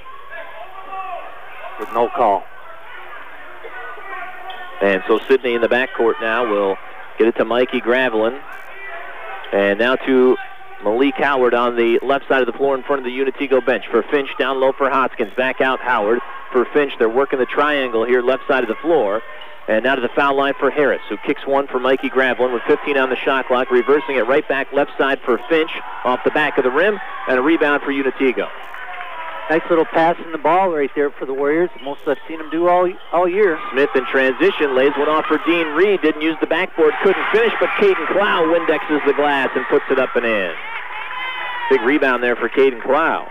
Speaker 3: with no call.
Speaker 2: And so Sidney in the backcourt now will get it to Mikey Gravelin. And now to Malik Howard on the left side of the floor in front of the Unitego bench. For Finch, down low for Hoskins. Back out Howard. For Finch, they're working the triangle here left side of the floor. And now to the foul line for Harris, who kicks one for Mikey Gravelin with 15 on the shot clock, reversing it right back left side for Finch off the back of the rim, and a rebound for Unitego.
Speaker 3: Nice little pass in the ball right there for the Warriors. Most I've seen them do all year.
Speaker 2: Smith in transition, lays one off for Dean Reed. Didn't use the backboard, couldn't finish, but Caden Clow Windexes the glass and puts it up and in. Big rebound there for Caden Clow.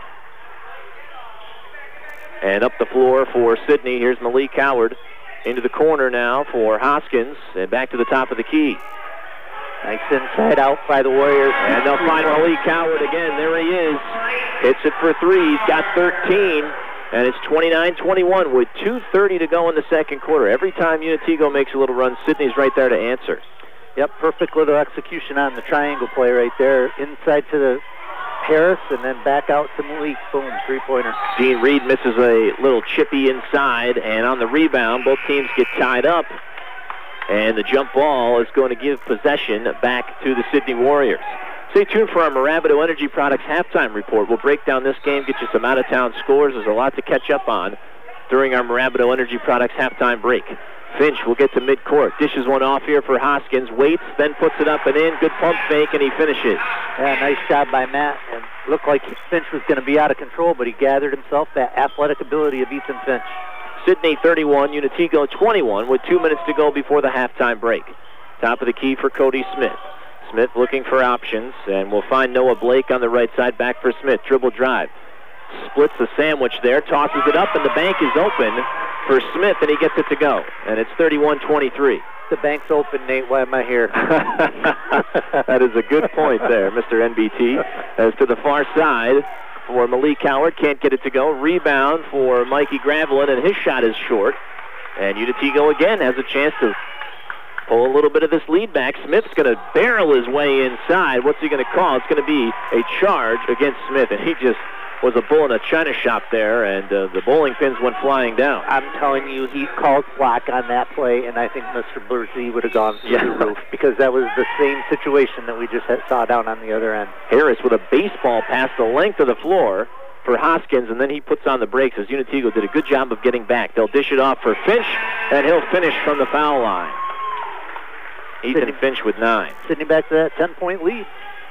Speaker 2: And up the floor for Sidney. Here's Malik Howard into the corner now for Hoskins, and back to the top of the key.
Speaker 3: Nice inside out by the Warriors.
Speaker 2: And they'll find Malik Howard again. There he is. Hits it for 3. He's got 13. And it's 29-21 with 2:30 to go in the second quarter. Every time Unitego makes a little run, Sidney's right there to answer.
Speaker 3: Yep, perfect little execution on the triangle play right there. Inside to the Harris and then back out to Malik. Boom, three-pointer.
Speaker 2: Dean Reed misses a little chippy inside, and on the rebound, both teams get tied up. And the jump ball is going to give possession back to the Sidney Warriors. Stay tuned for our Mirabito Energy Products halftime report. We'll break down this game, get you some out-of-town scores. There's a lot to catch up on during our Mirabito Energy Products halftime break. Finch will get to midcourt. Dishes one off here for Hoskins. Waits, then puts it up and in. Good pump fake, and he finishes.
Speaker 3: Yeah, nice job by Matt. And looked like Finch was going to be out of control, but he gathered himself. That athletic ability of Ethan Finch.
Speaker 2: Sidney 31, Unitego 21 with 2 minutes to go before the halftime break. Top of the key for Cody Smith. Smith looking for options, and we'll find Noah Blake on the right side. Back for Smith. Dribble drive. Splits the sandwich there. Tosses it up, and the bank is open for Smith, and he gets it to go. And it's 31-23.
Speaker 3: The bank's open, Nate. Why am I here?
Speaker 2: That is a good point there, Mr. NBT. As to the far side for Malik Howard. Can't get it to go. Rebound for Mikey Gravelin, and his shot is short. And Unitego again has a chance to pull a little bit of this lead back. Smith's going to barrel his way inside. What's he going to call? It's going to be a charge against Smith, and he just was a bull in a china shop there, and the bowling pins went flying down.
Speaker 3: I'm telling you, he called block on that play, and I think Mr. Bursey would have gone through the roof, because that was the same situation that we just saw down on the other end.
Speaker 2: Harris with a baseball pass the length of the floor for Hoskins, and then he puts on the brakes as Unitego did a good job of getting back. They'll dish it off for Finch, and he'll finish from the foul line. Ethan Finch with 9.
Speaker 3: Sidney back to that 10-point lead.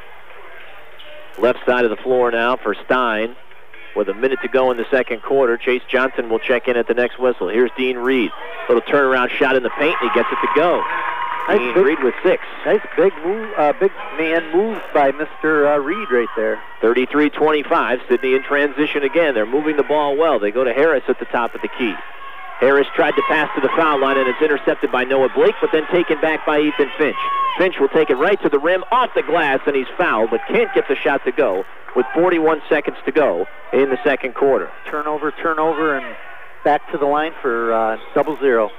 Speaker 2: Left side of the floor now for Stein. With a minute to go in the second quarter, Chase Johnson will check in at the next whistle. Here's Dean Reed. Little turnaround shot in the paint, and he gets it to go.
Speaker 3: Nice
Speaker 2: Dean Reed with 6.
Speaker 3: Nice big move, big man move by Mr. Reed right there.
Speaker 2: 33-25. Sidney in transition again. They're moving the ball well. They go to Harris at the top of the key. Harris tried to pass to the foul line, and it's intercepted by Noah Blake, but then taken back by Ethan Finch. Finch will take it right to the rim, off the glass, and he's fouled, but can't get the shot to go with 41 seconds to go in the second quarter.
Speaker 3: Turnover, and back to the line for 0-0.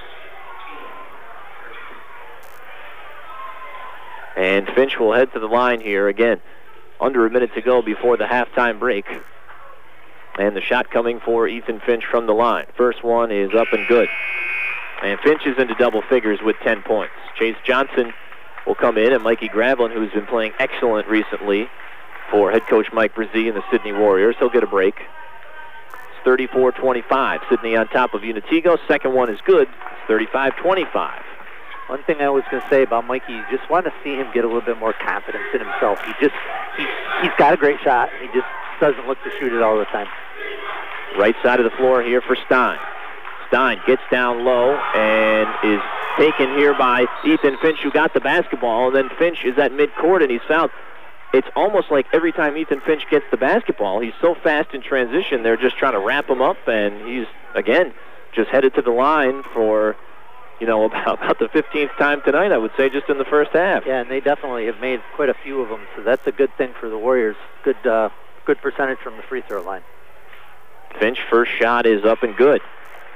Speaker 2: And Finch will head to the line here again. Under a minute to go before the halftime break. And the shot coming for Ethan Finch from the line. First one is up and good. And Finch is into double figures with 10 points. Chase Johnson will come in, and Mikey Gravelin, who's been playing excellent recently for head coach Mike Brzee and the Sidney Warriors, he'll get a break. It's 34-25. Sidney on top of Unitego. Second one is good. It's 35-25.
Speaker 3: One thing I was going to say about Mikey, you just want to see him get a little bit more confidence in himself. He's got a great shot. He just doesn't look to shoot it all the time.
Speaker 2: Right side of the floor here for Stein. Stein gets down low and is taken here by Ethan Finch, who got the basketball, and then Finch is at midcourt and he's fouled. It's almost like every time Ethan Finch gets the basketball, he's so fast in transition, they're just trying to wrap him up, and he's, again, just headed to the line for, about the 15th time tonight, I would say, just in the first half.
Speaker 3: Yeah, and they definitely have made quite a few of them, so that's a good thing for the Warriors. Good percentage from the free throw line.
Speaker 2: Finch, first shot is up and good.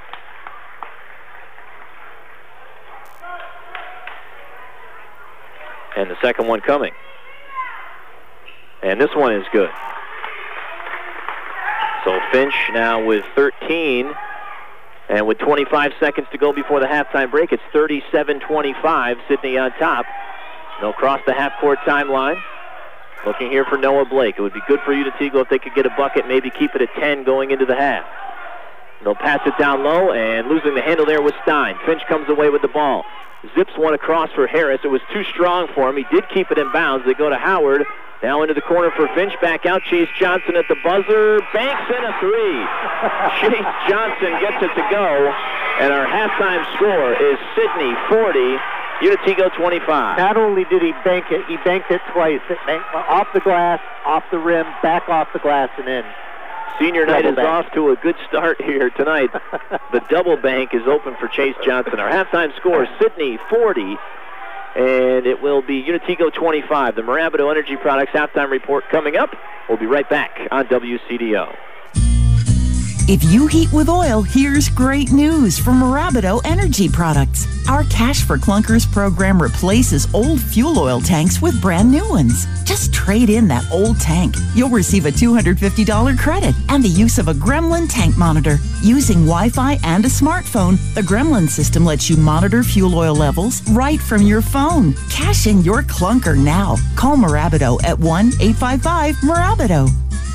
Speaker 2: And the second one coming. And this one is good. So Finch now with 13. And with 25 seconds to go before the halftime break, it's 37-25. Sidney on top. They'll cross the half-court timeline. Looking here for Noah Blake. It would be good for Unitego if they could get a bucket, maybe keep it at 10 going into the half. They'll pass it down low, and losing the handle there was Stein. Finch comes away with the ball. Zips one across for Harris. It was too strong for him. He did keep it in bounds. They go to Howard. Now into the corner for Finch. Back out. Chase Johnson at the buzzer. Banks in a three. Chase Johnson gets it to go. And our halftime score is Sidney 40, Unitego 25.
Speaker 3: Not only did he bank it, he banked it twice. It banked off the glass, off the rim, back off the glass, and in.
Speaker 2: Senior night is off to a good start here tonight. The double bank is open for Chase Johnson. Our halftime score is Sidney 40 and it will be Unitigo 25. The Mirabito Energy Products halftime report coming up. We'll be right back on WCDO.
Speaker 5: If you heat with oil, here's great news from Mirabito Energy Products. Our Cash for Clunkers program replaces old fuel oil tanks with brand new ones. Just trade in that old tank. You'll receive a $250 credit and the use of a Gremlin tank monitor. Using Wi-Fi and a smartphone, the Gremlin system lets you monitor fuel oil levels right from your phone. Cash in your clunker now. Call Mirabito at 1-855-MIRABITO.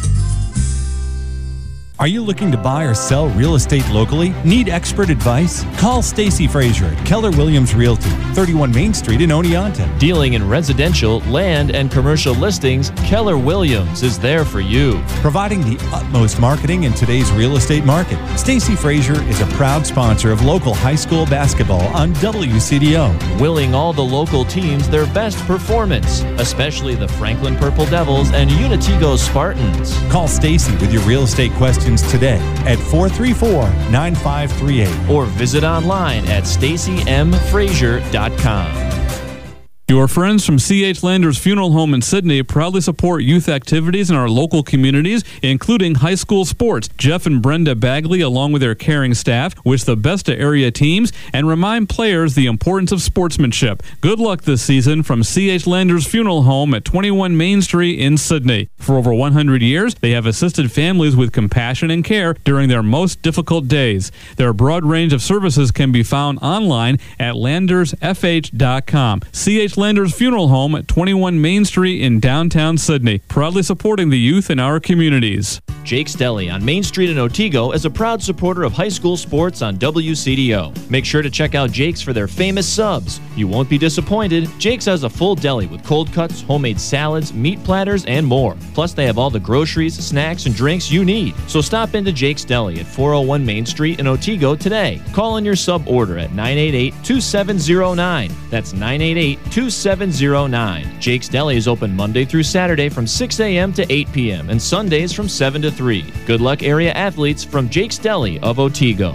Speaker 4: Are you looking to buy or sell real estate locally? Need expert advice? Call Stacy Frazier at Keller Williams Realty, 31 Main Street in Oneonta.
Speaker 9: Dealing in residential, land, and commercial listings, Keller Williams is there for you.
Speaker 4: Providing the utmost marketing in today's real estate market, Stacy Frazier is a proud sponsor of local high school basketball on WCDO.
Speaker 9: Willing all the local teams their best performance, especially the Franklin Purple Devils and Unitigo Spartans.
Speaker 4: Call Stacy with your real estate questions today at 434-9538
Speaker 9: or visit online at stacymfrazier.com.
Speaker 11: Your friends from C.H. Landers Funeral Home in Sydney proudly support youth activities in our local communities, including high school sports. Jeff and Brenda Bagley, along with their caring staff, wish the best to area teams and remind players the importance of sportsmanship. Good luck this season from C.H. Landers Funeral Home at 21 Main Street in Sydney. For over 100 years, they have assisted families with compassion and care during their most difficult days. Their broad range of services can be found online at landersfh.com. C.H. Landers Funeral Home at 21 Main Street in downtown Sydney, proudly supporting the youth in our communities.
Speaker 9: Jake's Deli on Main Street in Otsego is a proud supporter of high school sports on WCDO. Make sure to check out Jake's for their famous subs. You won't be disappointed. Jake's has a full deli with cold cuts, homemade salads, meat platters, and more. Plus, they have all the groceries, snacks, and drinks you need. So stop into Jake's Deli at 401 Main Street in Otsego today. Call in your sub order at 988-2709. That's 988-2709. Jake's Deli is open Monday through Saturday from 6 a.m. to 8 p.m. and Sundays from 7 to 3. Good luck, area athletes from Jake's Deli of Otsego.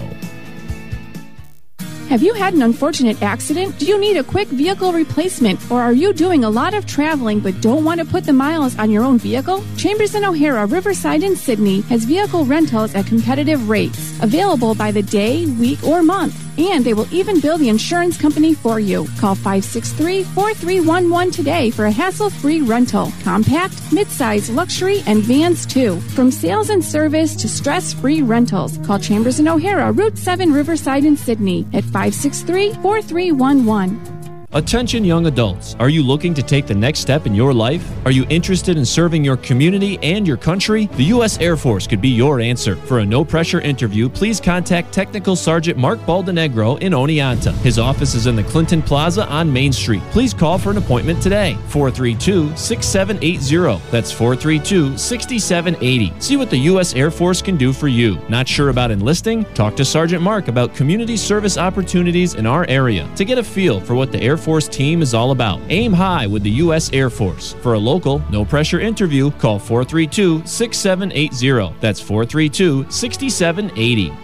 Speaker 12: Have you had an unfortunate accident? Do you need a quick vehicle replacement? Or are you doing a lot of traveling but don't want to put the miles on your own vehicle? Chambers & O'Hara, Riverside, and Sydney has vehicle rentals at competitive rates, available by the day, week, or month. And they will even bill the insurance company for you. Call 563-4311 today for a hassle-free rental. Compact, midsize, luxury, and vans too. From sales and service to stress-free rentals. Call Chambers & O'Hara, Route 7, Riverside, and Sydney at 563-4311.
Speaker 9: Attention young adults, are you looking to take the next step in your life? Are you interested in serving your community and your country? The U.S. Air Force could be your answer. For a no-pressure interview, please contact Technical Sergeant Mark Baldenegro in Oneonta. His office is in the Clinton Plaza on Main Street. Please call for an appointment today. 432-6780. That's 432-6780. See what the U.S. Air Force can do for you. Not sure about enlisting? Talk to Sergeant Mark about community service opportunities in our area to get a feel for what the Air Force team is all about. Aim high with the U.S. Air Force. For a local, no-pressure interview, call 432-6780. That's 432-6780.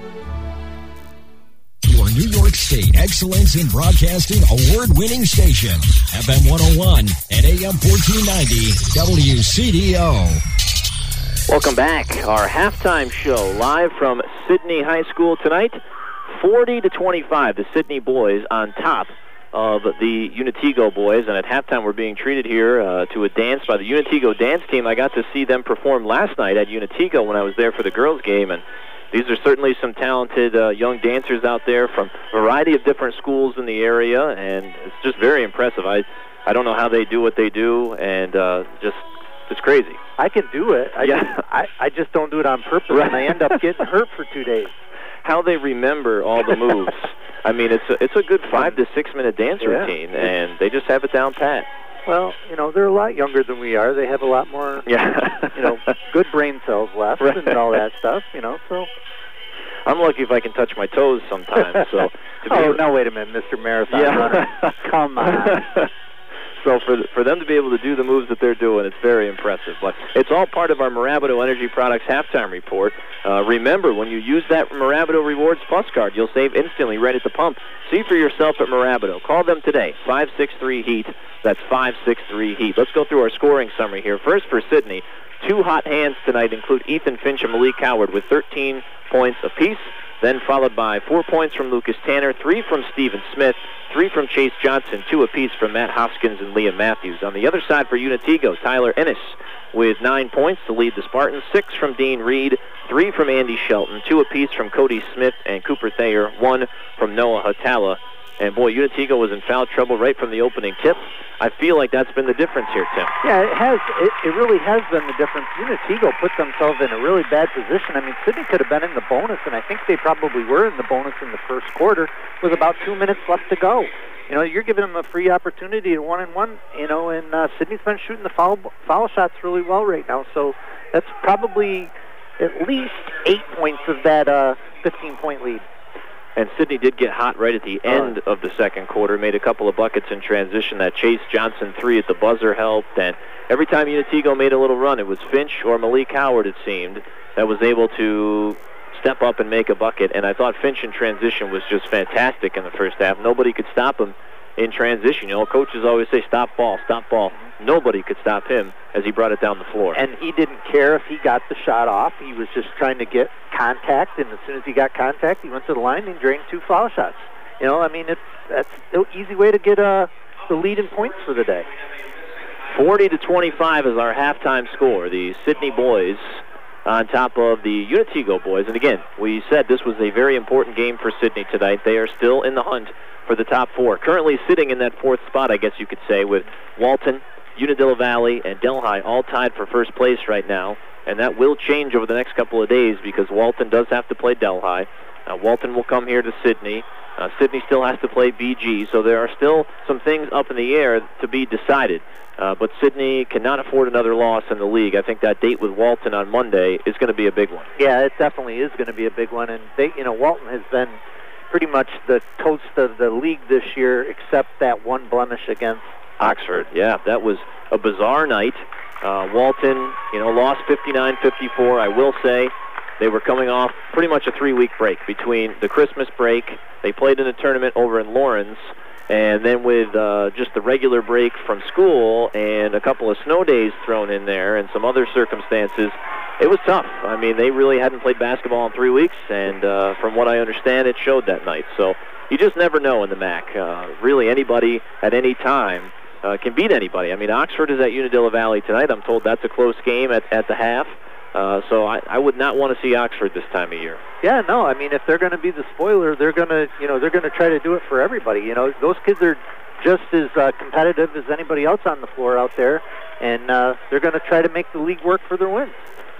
Speaker 8: Your New York State Excellence in Broadcasting award-winning station, FM 101 and AM 1490 WCDO.
Speaker 2: Welcome back. Our halftime show live from Sydney High School tonight. 40-25, the Sydney boys on top of the Unitigo boys, and at halftime we're being treated here to a dance by the Unitigo dance team. I got to see them perform last night at Unitigo when I was there for the girls' game, and these are certainly some talented young dancers out there from a variety of different schools in the area, and it's just very impressive. I don't know how they do what they do, and just it's crazy.
Speaker 3: I can do it. I just don't do it on purpose, right. And I end up getting hurt for 2 days.
Speaker 2: How they remember all the moves. I mean, it's a good 5 to 6 minute dance routine, and they just have it down pat.
Speaker 3: Well, they're a lot younger than we are. They have a lot more, good brain cells left and all that stuff, so.
Speaker 2: I'm lucky if I can touch my toes sometimes, so.
Speaker 3: Now wait a minute, Mr. Marathon Runner. Come on.
Speaker 2: So for them to be able to do the moves that they're doing, it's very impressive. But it's all part of our Mirabito Energy Products halftime report. Remember, when you use that Mirabito Rewards Plus card, you'll save instantly right at the pump. See for yourself at Mirabito. Call them today, 563-HEAT. That's 563-HEAT. Let's go through our scoring summary here. First for Sidney, 2 hot hands tonight include Ethan Finch and Malik Howard with 13 points apiece. Then followed by 4 points from Lucas Tanner, 3 from Stephen Smith, 3 from Chase Johnson, 2 apiece from Matt Hoskins and Liam Matthews. On the other side for Unitigo, Tyler Ennis with 9 points to lead the Spartans, 6 from Dean Reed, 3 from Andy Shelton, 2 apiece from Cody Smith and Cooper Thayer, 1 from Noah Hatala. And boy, Unitigo was in foul trouble right from the opening tip. I feel like that's been the difference here, Tim.
Speaker 3: Yeah, it has. It really has been the difference. Unitigo put themselves in a really bad position. I mean, Sidney could have been in the bonus, and I think they probably were in the bonus in the first quarter with about 2 minutes left to go. You know, you're giving them a free opportunity to 1-and-1, you know, and Sidney's been shooting the foul shots really well right now. So that's probably at least 8 points of that 15-point lead.
Speaker 2: And Sidney did get hot right at the end of the second quarter, made a couple of buckets in transition. That Chase Johnson 3 at the buzzer helped, and every time Unitigo made a little run, it was Finch or Malik Howard, it seemed, that was able to step up and make a bucket. And I thought Finch in transition was just fantastic in the first half. Nobody could stop him in transition. You know, coaches always say, stop ball, stop ball. Nobody could stop him as he brought it down the floor.
Speaker 3: And he didn't care if he got the shot off. He was just trying to get contact, and as soon as he got contact, he went to the line and drained 2 foul shots. You know, I mean, that's an easy way to get the lead in points for the day.
Speaker 2: 40-25 is our halftime score. The Sidney boys on top of the Unitigo boys. And again, we said this was a very important game for Sidney tonight. They are still in the hunt for the top 4. Currently sitting in that 4th spot, I guess you could say, with Walton, Unadilla Valley, and Delhi all tied for first place right now. And that will change over the next couple of days because Walton does have to play Delhi. Walton will come here to Sidney. Sidney still has to play BG, so there are still some things up in the air to be decided. But Sidney cannot afford another loss in the league. I think that date with Walton on Monday is going to be a big one.
Speaker 3: Yeah, it definitely is going to be a big one. And Walton has been pretty much the toast of the league this year, except that one blemish against
Speaker 2: Oxford. Yeah, that was a bizarre night. Walton, lost 59-54. I will say they were coming off pretty much a 3-week break between the Christmas break. They played in a tournament over in Lawrence, and then with just the regular break from school and a couple of snow days thrown in there and some other circumstances, it was tough. I mean, they really hadn't played basketball in 3 weeks, and from what I understand, it showed that night. So you just never know in the MAC. Really, anybody at any time can beat anybody. I mean, Oxford is at Unadilla Valley tonight. I'm told that's a close game at the half. So I would not want to see Oxford this time of year.
Speaker 3: Yeah, no. I mean, if they're going to be the spoiler, they're going to try to do it for everybody. Those kids are just as competitive as anybody else on the floor out there, and they're going to try to make the league work for their wins.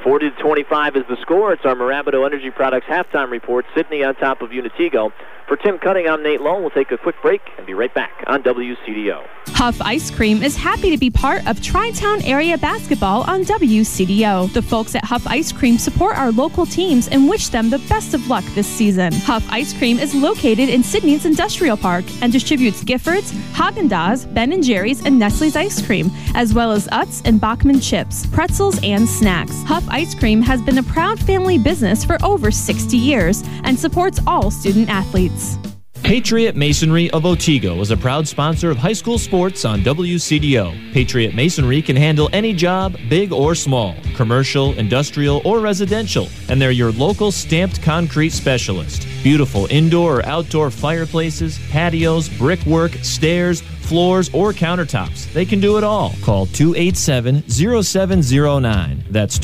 Speaker 2: 40-25 is the score. It's our Mirabito Energy Products halftime report. Sidney on top of Unitigo. For Tim Cutting, I'm Nate Lowe. We'll take a quick break and be right back on WCDO.
Speaker 13: Huff Ice Cream is happy to be part of Tri-Town area basketball on WCDO. The folks at Huff Ice Cream support our local teams and wish them the best of luck this season. Huff Ice Cream is located in Sidney's Industrial Park and distributes Giffords, Haagen-Dazs, Ben & Jerry's, and Nestle's ice cream, as well as Utz and Bachman chips, pretzels, and snacks. Huff Ice Cream has been a proud family business for over 60 years and supports all student athletes.
Speaker 9: Patriot Masonry of Otsego is a proud sponsor of high school sports on WCDO. Patriot Masonry can handle any job, big or small, commercial, industrial, or residential, and they're your local stamped concrete specialist. Beautiful indoor or outdoor fireplaces, patios, brickwork, stairs, floors, or countertops. They can do it all. Call 287-0709. That's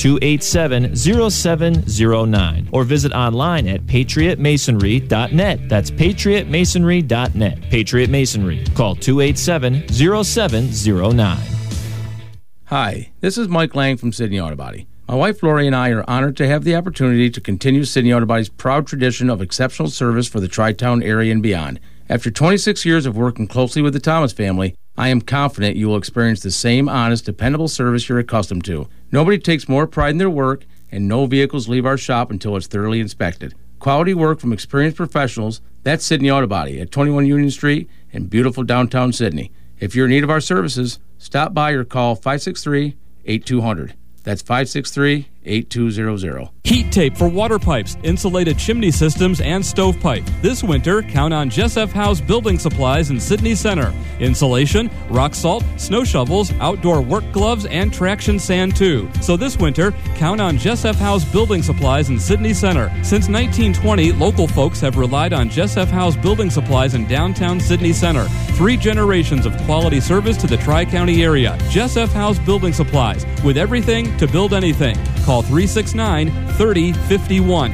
Speaker 9: 287-0709. Or visit online at patriotmasonry.net. That's patriotmasonry.net. Patriot Masonry. Call 287-0709.
Speaker 14: Hi, this is Mike Lang from Sidney Auto Body. My wife Lori and I are honored to have the opportunity to continue Sidney Auto Body's proud tradition of exceptional service for the Tri-Town area and beyond. After 26 years of working closely with the Thomas family, I am confident you will experience the same honest, dependable service you're accustomed to. Nobody takes more pride in their work, and no vehicles leave our shop until it's thoroughly inspected. Quality work from experienced professionals, that's Sidney Auto Body at 21 Union Street in beautiful downtown Sidney. If you're in need of our services, stop by or call 563-8200. That's 563-8200.
Speaker 11: Heat tape for water pipes, insulated chimney systems, and stovepipe. This winter, count on Jess F. House Building Supplies in Sydney Center. Insulation, rock salt, snow shovels, outdoor work gloves, and traction sand too. So this winter, count on Jess F. House Building Supplies in Sydney Center. Since 1920, local folks have relied on Jess F. House Building Supplies in downtown Sydney Center. 3 generations of quality service to the Tri-County area. Jess F. House Building Supplies, with everything to build anything. Call 369-3051.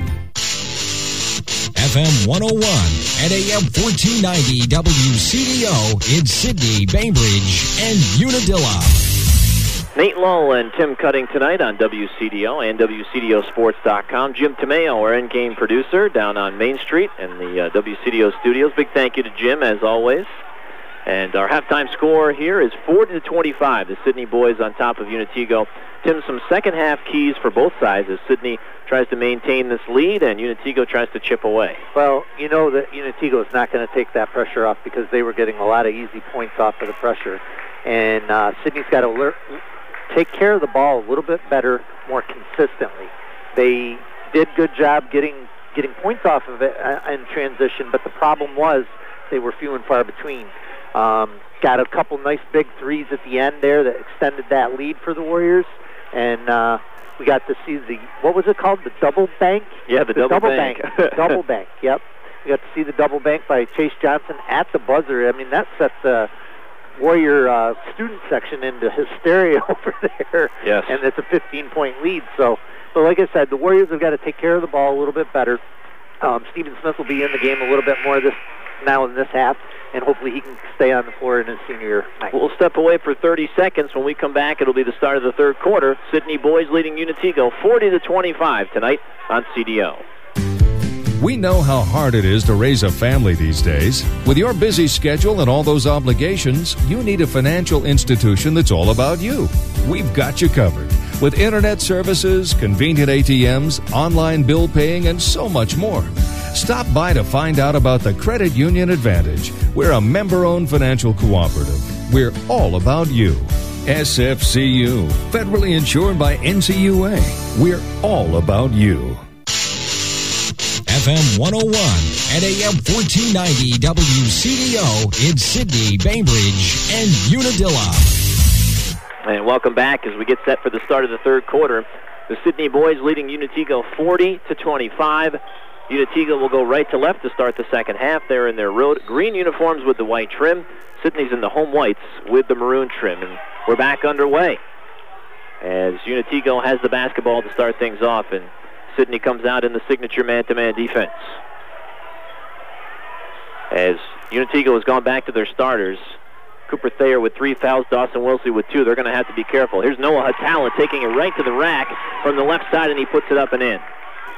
Speaker 8: FM 101 and AM 1490 WCDO in Sydney, Bainbridge, and Unadilla.
Speaker 2: Nate Lull and Tim Cutting tonight on WCDO and WCDOsports.com. Jim Tomeo, our in-game producer, down on Main Street in the WCDO studios. Big thank you to Jim, as always. And our halftime score here is 40-25. The Sydney boys on top of Unitigo. Tim, some second-half keys for both sides as Sydney tries to maintain this lead and Unitigo tries to chip away.
Speaker 3: Well, you know that Unitigo is not going to take that pressure off because they were getting a lot of easy points off of the pressure. And Sydney's got to take care of the ball a little bit better, more consistently. They did a good job getting points off of it in transition, but the problem was they were few and far between. Got a couple nice big threes at the end there that extended that lead for the Warriors. And we got to see what was it called? The double bank?
Speaker 2: Yeah, the double bank.
Speaker 3: Double bank, yep. We got to see the double bank by Chase Johnson at the buzzer. I mean, that set the Warrior student section into hysteria over there.
Speaker 2: Yes.
Speaker 3: And it's a 15-point lead. So, but like I said, the Warriors have got to take care of the ball a little bit better. Stephen Smith will be in the game a little bit more now in this half, and hopefully he can stay on the floor in his senior night.
Speaker 2: We'll step away for 30 seconds. When we come back, it'll be the start of the third quarter. Sydney boys leading Unitigo 40-25 tonight on CDO.
Speaker 15: We know how hard it is to raise a family these days. With your busy schedule and all those obligations, you need a financial institution that's all about you. We've got you covered. With internet services, convenient ATMs, online bill paying, and so much more. Stop by to find out about the Credit Union Advantage. We're a member-owned financial cooperative. We're all about you. SFCU, federally insured by NCUA. We're all about you.
Speaker 8: FM 101 and AM 1490 WCDO in Sydney, Bainbridge, and Unadilla.
Speaker 2: And welcome back as we get set for the start of the third quarter. The Sydney boys leading Unitigo 40-25. Unitigo will go right to left to start the second half. They're in their green uniforms with the white trim. Sydney's in the home whites with the maroon trim. And we're back underway as Unitigo has the basketball to start things off, and Sydney comes out in the signature man-to-man defense. As Unitigo has gone back to their starters, Cooper Thayer with 3 fouls, Dawson Wilsey with 2. They're going to have to be careful. Here's Noah Hatala taking it right to the rack from the left side, and he puts it up and in.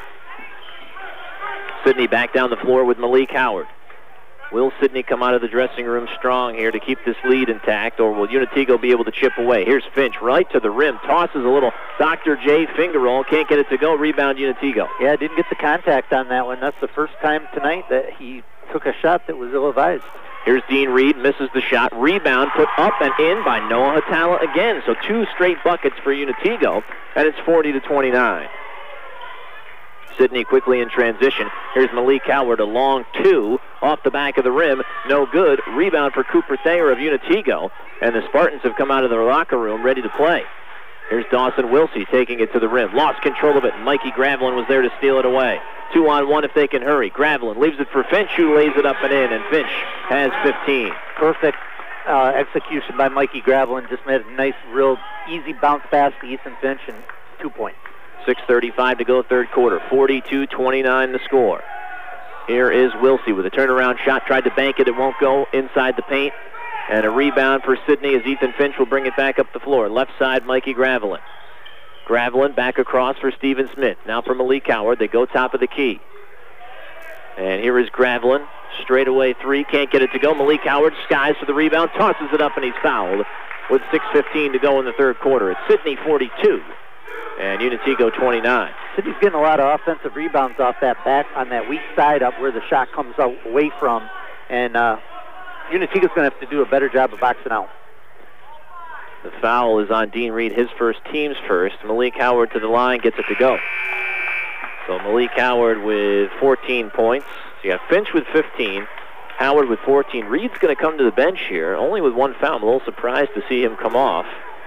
Speaker 2: Sydney back down the floor with Malik Howard. Will Sydney come out of the dressing room strong here to keep this lead intact, or will Unitigo be able to chip away? Here's Finch right to the rim, tosses a little Dr. J finger roll, can't get it to go, rebound Unitigo.
Speaker 3: Yeah, didn't get the contact on that one. That's the first time tonight that he took a shot that was ill-advised.
Speaker 2: Here's Dean Reed, misses the shot, rebound put up and in by Noah Hatala again. So 2 straight buckets for Unitigo, and it's 40-29. Sydney quickly in transition. Here's Malik Howard, a long 2 off the back of the rim. No good. Rebound for Cooper Thayer of Unitigo. And the Spartans have come out of their locker room ready to play. Here's Dawson Wilsey taking it to the rim. Lost control of it. Mikey Gravelin was there to steal it away. 2-on-1 if they can hurry. Gravelin leaves it for Finch, who lays it up and in. And Finch has 15.
Speaker 3: Perfect execution by Mikey Gravelin. Just made a nice, real easy bounce pass to Ethan Finch and 2 points.
Speaker 2: 6:35 to go third quarter. 42-29 the score. Here is Wilsey with a turnaround shot. Tried to bank it. It won't go inside the paint. And a rebound for Sydney as Ethan Finch will bring it back up the floor. Left side, Mikey Gravelin. Gravelin back across for Stephen Smith. Now for Malik Howard. They go top of the key. And here is Gravelin. Straightaway 3. Can't get it to go. Malik Howard skies for the rebound. Tosses it up and he's fouled with 6:15 to go in the third quarter. It's Sydney 42. And Unitigo 29.
Speaker 3: Sydney's getting a lot of offensive rebounds off that back on that weak side up where the shot comes out away from. And Unitega's going to have to do a better job of boxing out.
Speaker 2: The foul is on Dean Reed, his first, team's first. Malik Howard to the line, gets it to go. So Malik Howard with 14 points. So you got Finch with 15, Howard with 14. Reed's going to come to the bench here, only with one foul. I'm a little surprised to see him come off.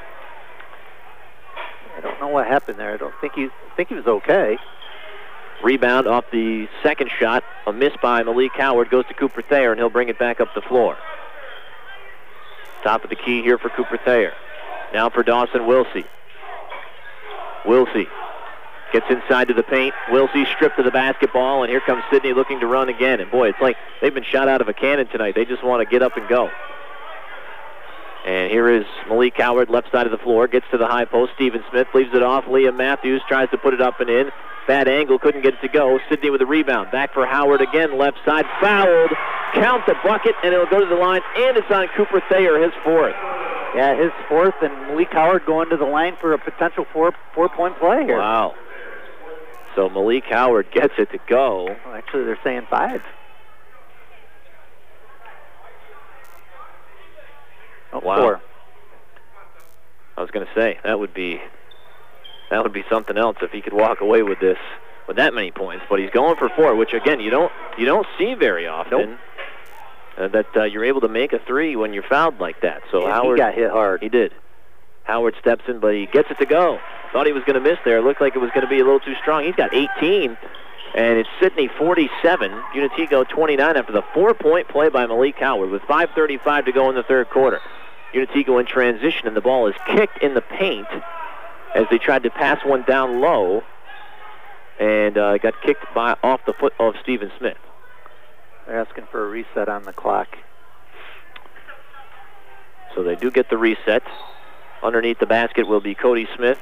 Speaker 3: I don't know what happened there. I don't think he was okay.
Speaker 2: Rebound off the second shot, a miss by Malik Howard, goes to Cooper Thayer, and he'll bring it back up the floor. Top of the key here for Cooper Thayer. Now for Dawson Wilsey. Wilsey gets inside to the paint. Wilsey stripped of the basketball, and here comes Sidney looking to run again. And boy, it's like they've been shot out of a cannon tonight. They just want to get up and go. And here is Malik Howard, left side of the floor, gets to the high post. Stephen Smith leaves it off. Liam Matthews tries to put it up and in. Bad angle, couldn't get it to go. Sidney with the rebound. Back for Howard again, left side, fouled. Count the bucket, and it'll go to the line, and it's on Cooper Thayer, his fourth.
Speaker 3: Yeah, his fourth, and Malik Howard going to the line for a potential four-point play here.
Speaker 2: Wow. So Malik Howard gets it to go.
Speaker 3: Well, actually, they're saying 5. Oh,
Speaker 2: wow.
Speaker 3: 4.
Speaker 2: I was going to say, that would be something else if he could walk away with this, with that many points. But he's going for 4, which again you don't see very often. Nope. That you're able to make a 3 when you're fouled like that. So
Speaker 3: yeah,
Speaker 2: Howard,
Speaker 3: he got hit hard.
Speaker 2: He did. Howard steps in, but he gets it to go. Thought he was going to miss there. Looked like it was going to be a little too strong. He's got 18, and it's Sidney 47, Unitego 29 after the 4-point play by Malik Howard with 5:35 to go in the third quarter. Unitego in transition, and the ball is kicked in the paint as they tried to pass one down low, and got kicked off the foot of Stephen Smith.
Speaker 3: They're asking for a reset on the clock.
Speaker 2: So they do get the reset. Underneath the basket will be Cody Smith.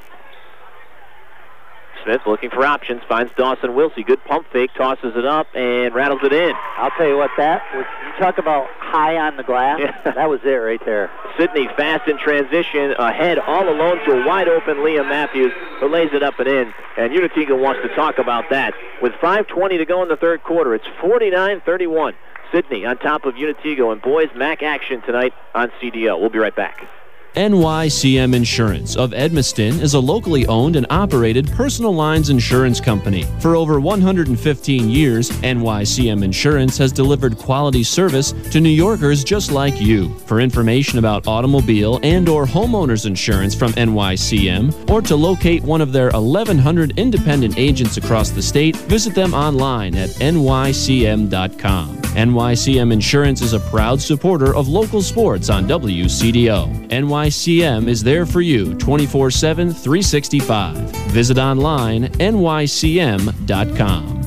Speaker 2: Smith looking for options, finds Dawson Wilsey. Good pump fake, tosses it up, and rattles it in.
Speaker 3: I'll tell you what, that was, you talk about high on the glass, that was it right there.
Speaker 2: Sidney fast in transition, ahead all alone to a wide-open Liam Matthews, who lays it up and in, and Unitego wants to talk about that. With 5:20 to go in the third quarter, it's 49-31. Sidney on top of Unitego, and boys, MAC action tonight on CDO. We'll be right back.
Speaker 9: NYCM Insurance of Edmiston is a locally owned and operated personal lines insurance company. For over 115 years, NYCM Insurance has delivered quality service to New Yorkers just like you. For information about automobile and/or homeowners insurance from NYCM, or to locate one of their 1,100 independent agents across the state, visit them online at nycm.com. NYCM Insurance is a proud supporter of local sports on WCDO. NYCM is there for you 24/7, 365. Visit online nycm.com.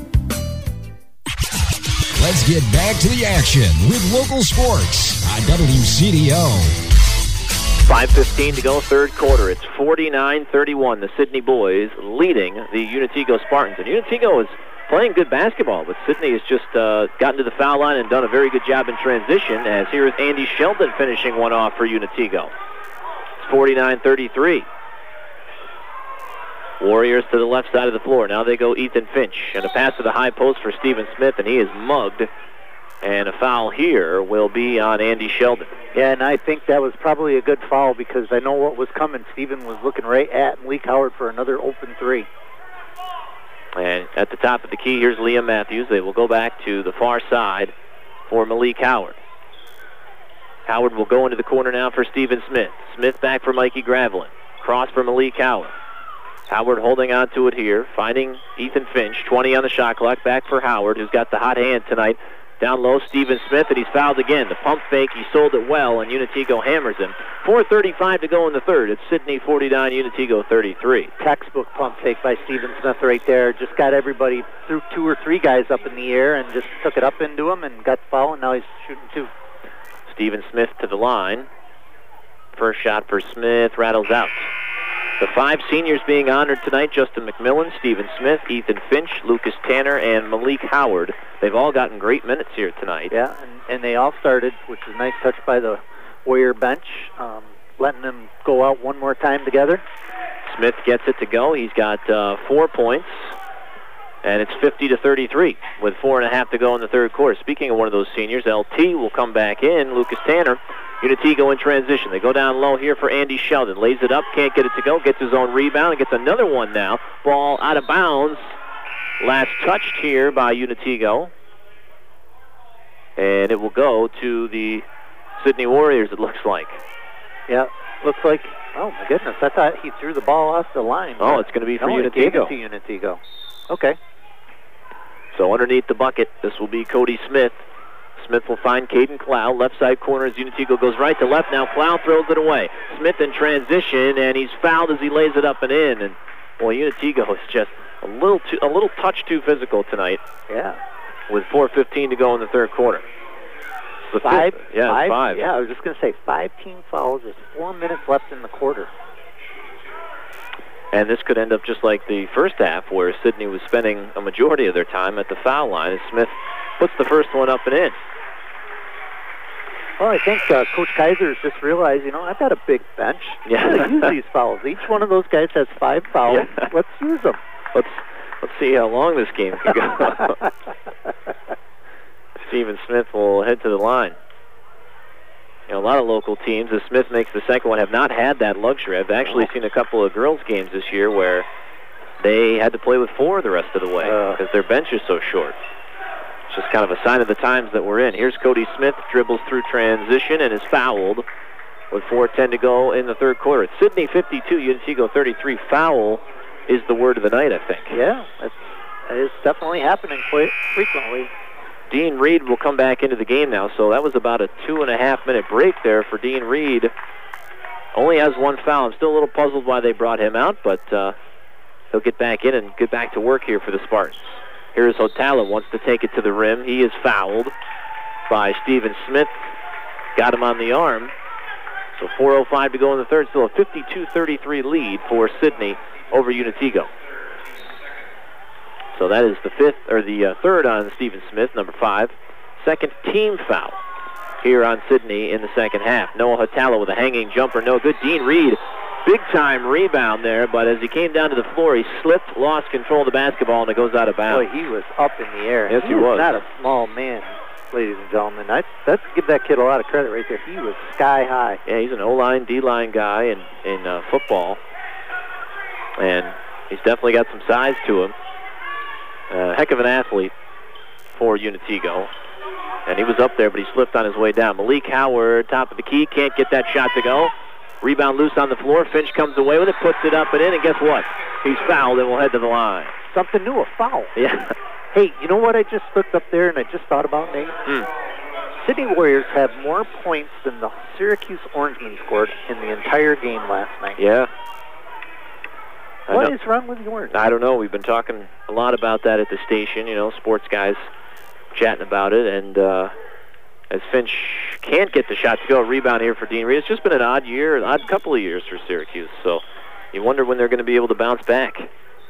Speaker 8: Let's get back to the action with local sports on WCDO.
Speaker 2: 5:15 to go, third quarter. It's 49-31. The Sidney boys leading the Unitego Spartans. And Unitego is playing good basketball, but Sidney has just gotten to the foul line and done a very good job in transition, as here is Andy Sheldon finishing one off for Unitego. It's 49-33. Warriors to the left side of the floor. Now they go Ethan Finch, and a pass to the high post for Stephen Smith, and he is mugged. And a foul here will be on Andy Sheldon.
Speaker 3: Yeah, and I think that was probably a good foul because I know what was coming. Stephen was looking right at Malik Howard for another open 3.
Speaker 2: And at the top of the key, here's Liam Matthews. They will go back to the far side for Malik Howard. Howard will go into the corner now for Stephen Smith. Smith back for Mikey Gravelin. Cross for Malik Howard. Howard holding on to it here, finding Ethan Finch. 20 on the shot clock. Back for Howard, who's got the hot hand tonight. Down low, Stephen Smith, and he's fouled again. The pump fake, he sold it well, and Unitego hammers him. 4:35 to go in the third. It's Sidney 49, Unitego 33.
Speaker 3: Textbook pump fake by Stephen Smith right there. Just got everybody, threw 2 or 3 guys up in the air and just took it up into him and got the foul, and now he's shooting 2.
Speaker 2: Stephen Smith to the line. First shot for Smith, rattles out. The 5 seniors being honored tonight: Justin McMillan, Stephen Smith, Ethan Finch, Lucas Tanner, and Malik Howard. They've all gotten great minutes here tonight.
Speaker 3: Yeah, and they all started, which is a nice touch by the Warrior bench, letting them go out one more time together.
Speaker 2: Smith gets it to go. He's got 4 points. And it's 50-33 with 4.5 to go in the third quarter. Speaking of one of those seniors, LT will come back in. Lucas Tanner, Unitigo in transition. They go down low here for Andy Sheldon. Lays it up, can't get it to go, gets his own rebound, and gets another one now. Ball out of bounds. Last touched here by Unitigo. And it will go to the Sydney Warriors, it looks like.
Speaker 3: Yeah, looks like, oh my goodness, I thought he threw the ball off the line.
Speaker 2: Oh, it's going to be for Unitigo.
Speaker 3: Gave it to Unitigo. Okay.
Speaker 2: So underneath the bucket, this will be Cody Smith. Smith will find Caden Clow. Left side corner as Unitigo goes right to left. Now Clow throws it away. Smith in transition, and he's fouled as he lays it up and in. And boy, Unitigo is just a little touch too physical tonight.
Speaker 3: Yeah.
Speaker 2: With 4:15 to go in the third quarter. So
Speaker 3: five.
Speaker 2: Yeah, five.
Speaker 3: Yeah, I was just going to say 5 team fouls. There's 4 minutes left in the quarter.
Speaker 2: And this could end up just like the first half, where Sydney was spending a majority of their time at the foul line, as Smith puts the first one up and in.
Speaker 3: Well, I think Coach Kaiser has just realized, I've got a big bench.
Speaker 2: Yeah.
Speaker 3: I'm going to use these fouls. Each one of those guys has 5 fouls.
Speaker 2: Yeah.
Speaker 3: Let's use them.
Speaker 2: Let's see how long this game can go. Stephen Smith will head to the line. A lot of local teams, as Smith makes the second one, have not had that luxury. I've actually seen a couple of girls' games this year where they had to play with 4 the rest of the way because their bench is so short. It's just kind of a sign of the times that we're in. Here's Cody Smith, dribbles through transition and is fouled with 4:10 to go in the third quarter. It's Sydney 52, Unitigo 33. Foul is the word of the night, I think.
Speaker 3: Yeah, that is definitely happening quite frequently.
Speaker 2: Dean Reed will come back into the game now, so that was about a 2.5-minute break there for Dean Reed. Only has 1 foul. I'm still a little puzzled why they brought him out, but he'll get back in and get back to work here for the Spartans. Here's Hotala, wants to take it to the rim. He is fouled by Stephen Smith. Got him on the arm. So 4:05 to go in the third. Still a 52-33 lead for Sydney over Unitigo. So that is the third on Stephen Smith, number 5. Second team foul here on Sydney in the second half. Noah Hotala with a hanging jumper, no good. Dean Reed, big-time rebound there, but as he came down to the floor, he slipped, lost control of the basketball, and it goes out of bounds.
Speaker 3: Boy, he was up in the air.
Speaker 2: Yes, he was.
Speaker 3: Not a small man, ladies and gentlemen. That's give that kid a lot of credit right there. He was sky high.
Speaker 2: Yeah, he's an O-line, D-line guy in football, and he's definitely got some size to him. Heck of an athlete for Unitigo. And he was up there, but he slipped on his way down. Malik Howard, top of the key, can't get that shot to go. Rebound loose on the floor. Finch comes away with it, puts it up and in, and guess what? He's fouled and will head to the line.
Speaker 3: Something new, a foul.
Speaker 2: Yeah.
Speaker 3: Hey, you know what I just looked up there and I just thought about, Nate? Sydney Warriors have more points than the Syracuse Orangemen scored in the entire game last night.
Speaker 2: Yeah.
Speaker 3: What is wrong with the Orange?
Speaker 2: I don't know. We've been talking a lot about that at the station, sports guys chatting about it, and as Finch can't get the shot to go, a rebound here for Dean Reed. It's just been an odd couple of years for Syracuse, so you wonder when they're going to be able to bounce back.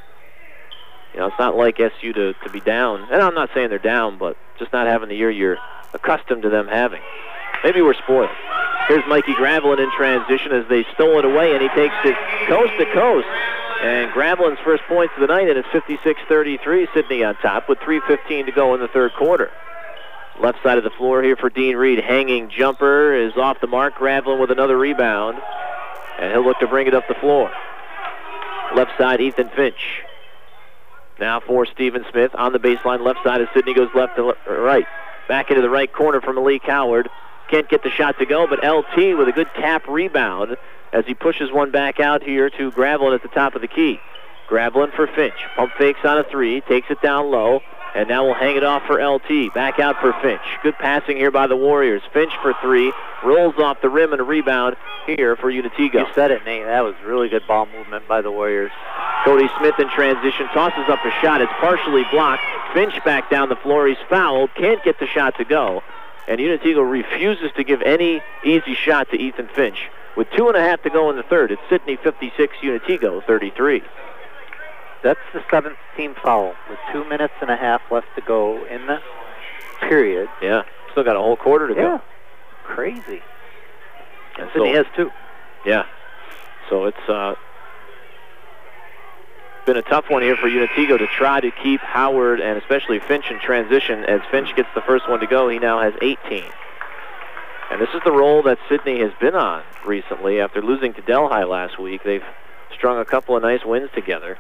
Speaker 2: It's not like SU to be down, and I'm not saying they're down, but just not having the year you're accustomed to them having. Maybe we're spoiled. Here's Mikey Gravelin in transition as they stole it away, and he takes it coast to coast. And Gravelin's first points of the night, and it's 56-33, Sydney on top with 3:15 to go in the third quarter. Left side of the floor here for Dean Reed. Hanging jumper is off the mark. Gravelin with another rebound, and he'll look to bring it up the floor. Left side, Ethan Finch. Now for Stephen Smith on the baseline. Left side as Sydney goes left to right. Back into the right corner for Malik Howard. Can't get the shot to go, but LT with a good tap rebound as he pushes one back out here to Gravelin at the top of the key. Gravelin for Finch. Pump fakes on a 3, takes it down low, and now we'll hang it off for LT. Back out for Finch. Good passing here by the Warriors. Finch for 3, rolls off the rim and a rebound here for Unitigo.
Speaker 3: You said it, Nate. That was really good ball movement by the Warriors.
Speaker 2: Cody Smith in transition, tosses up a shot. It's partially blocked. Finch back down the floor. He's fouled. Can't get the shot to go. And Unitigo refuses to give any easy shot to Ethan Finch. With 2.5 to go in the third, it's Sydney 56, Unitigo 33.
Speaker 3: That's the 7th team foul with 2.5 minutes left to go in the period.
Speaker 2: Yeah, still got a whole quarter to go.
Speaker 3: Crazy.
Speaker 2: And
Speaker 3: Sydney has 2.
Speaker 2: Yeah, so it's been a tough one here for Unitigo to try to keep Howard and especially Finch in transition. As Finch gets the first one to go, he now has 18. And this is the role that Sidney has been on recently. After losing to Delhi last week, they've strung a couple of nice wins together.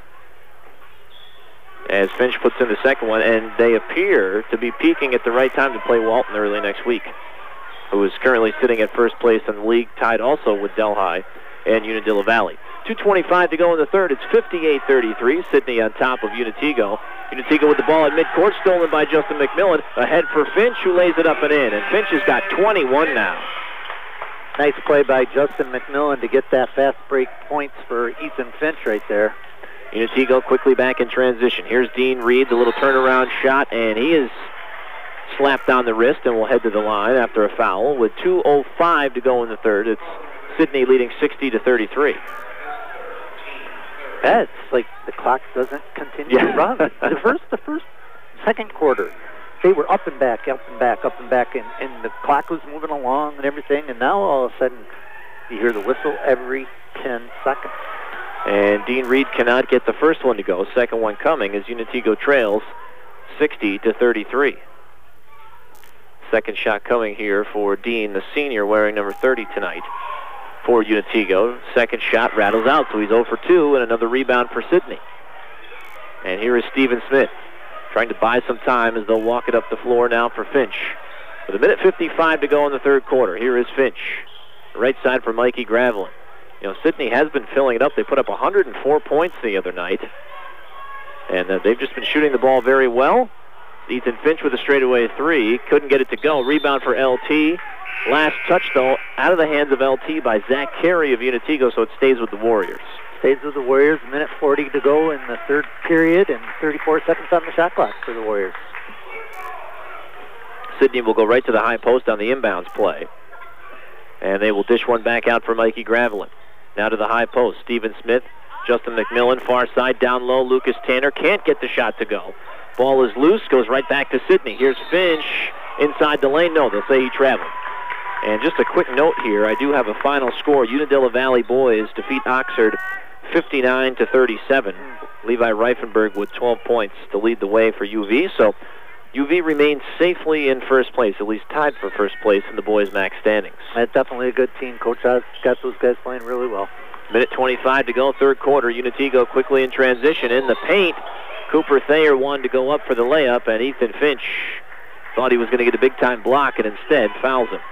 Speaker 2: As Finch puts in the second one, and they appear to be peaking at the right time to play Walton early next week, who is currently sitting at first place in the league, tied also with Delhi and Unadilla Valley. 2:25 to go in the third. It's 58-33. Sidney on top of Unitigo. Unitigo with the ball at midcourt, stolen by Justin McMillan. Ahead for Finch, who lays it up and in. And Finch has got 21 now.
Speaker 3: Nice play by Justin McMillan to get that fast break points for Ethan Finch right there.
Speaker 2: Unitigo quickly back in transition. Here's Dean Reed, the little turnaround shot, and he is slapped on the wrist and will head to the line after a foul. With 2:05 to go in the third, it's Sidney leading 60-33.
Speaker 3: Yeah, it's like the clock doesn't continue to run. The first, second quarter, they were up and back, and the clock was moving along and everything, and now all of a sudden you hear the whistle every 10 seconds.
Speaker 2: And Dean Reed cannot get the first one to go. Second one coming as Unitigo trails 60-33. Second shot coming here for Dean, the senior, wearing number 30 tonight for Unitigo. Second shot rattles out, so he's 0 for 2, and another rebound for Sidney. And here is Stephen Smith trying to buy some time as they'll walk it up the floor now for Finch. With 1:55 to go in the third quarter, here is Finch. Right side for Mikey Gravelin. You know, Sidney has been filling it up. They put up 104 points the other night. And they've just been shooting the ball very well. Ethan Finch with a straightaway three. Couldn't get it to go. Rebound for LT. Last touch, though, out of the hands of LT by Zach Carey of Unitigo, so it stays with the Warriors.
Speaker 3: Stays with the Warriors. 1:40 to go in the third period and 34 seconds on the shot clock for the Warriors.
Speaker 2: Sidney will go right to the high post on the inbounds play. And they will dish one back out for Mikey Gravelin. Now to the high post. Stephen Smith, Justin McMillan, far side, down low. Lucas Tanner can't get the shot to go. Ball is loose, goes right back to Sidney. Here's Finch inside the lane. No, they'll say he traveled. And just a quick note here, I do have a final score. Unadilla Valley boys defeat Oxford 59-37. Levi Reifenberg with 12 points to lead the way for UV. So UV remains safely in first place, at least tied for first place in the boys' MAC standings.
Speaker 3: That's definitely a good team. Coach has got those guys playing really well.
Speaker 2: 1:25 to go, third quarter. Unitigo quickly in transition. In the paint, Cooper Thayer wanted to go up for the layup, and Ethan Finch thought he was going to get a big-time block, and instead fouls him.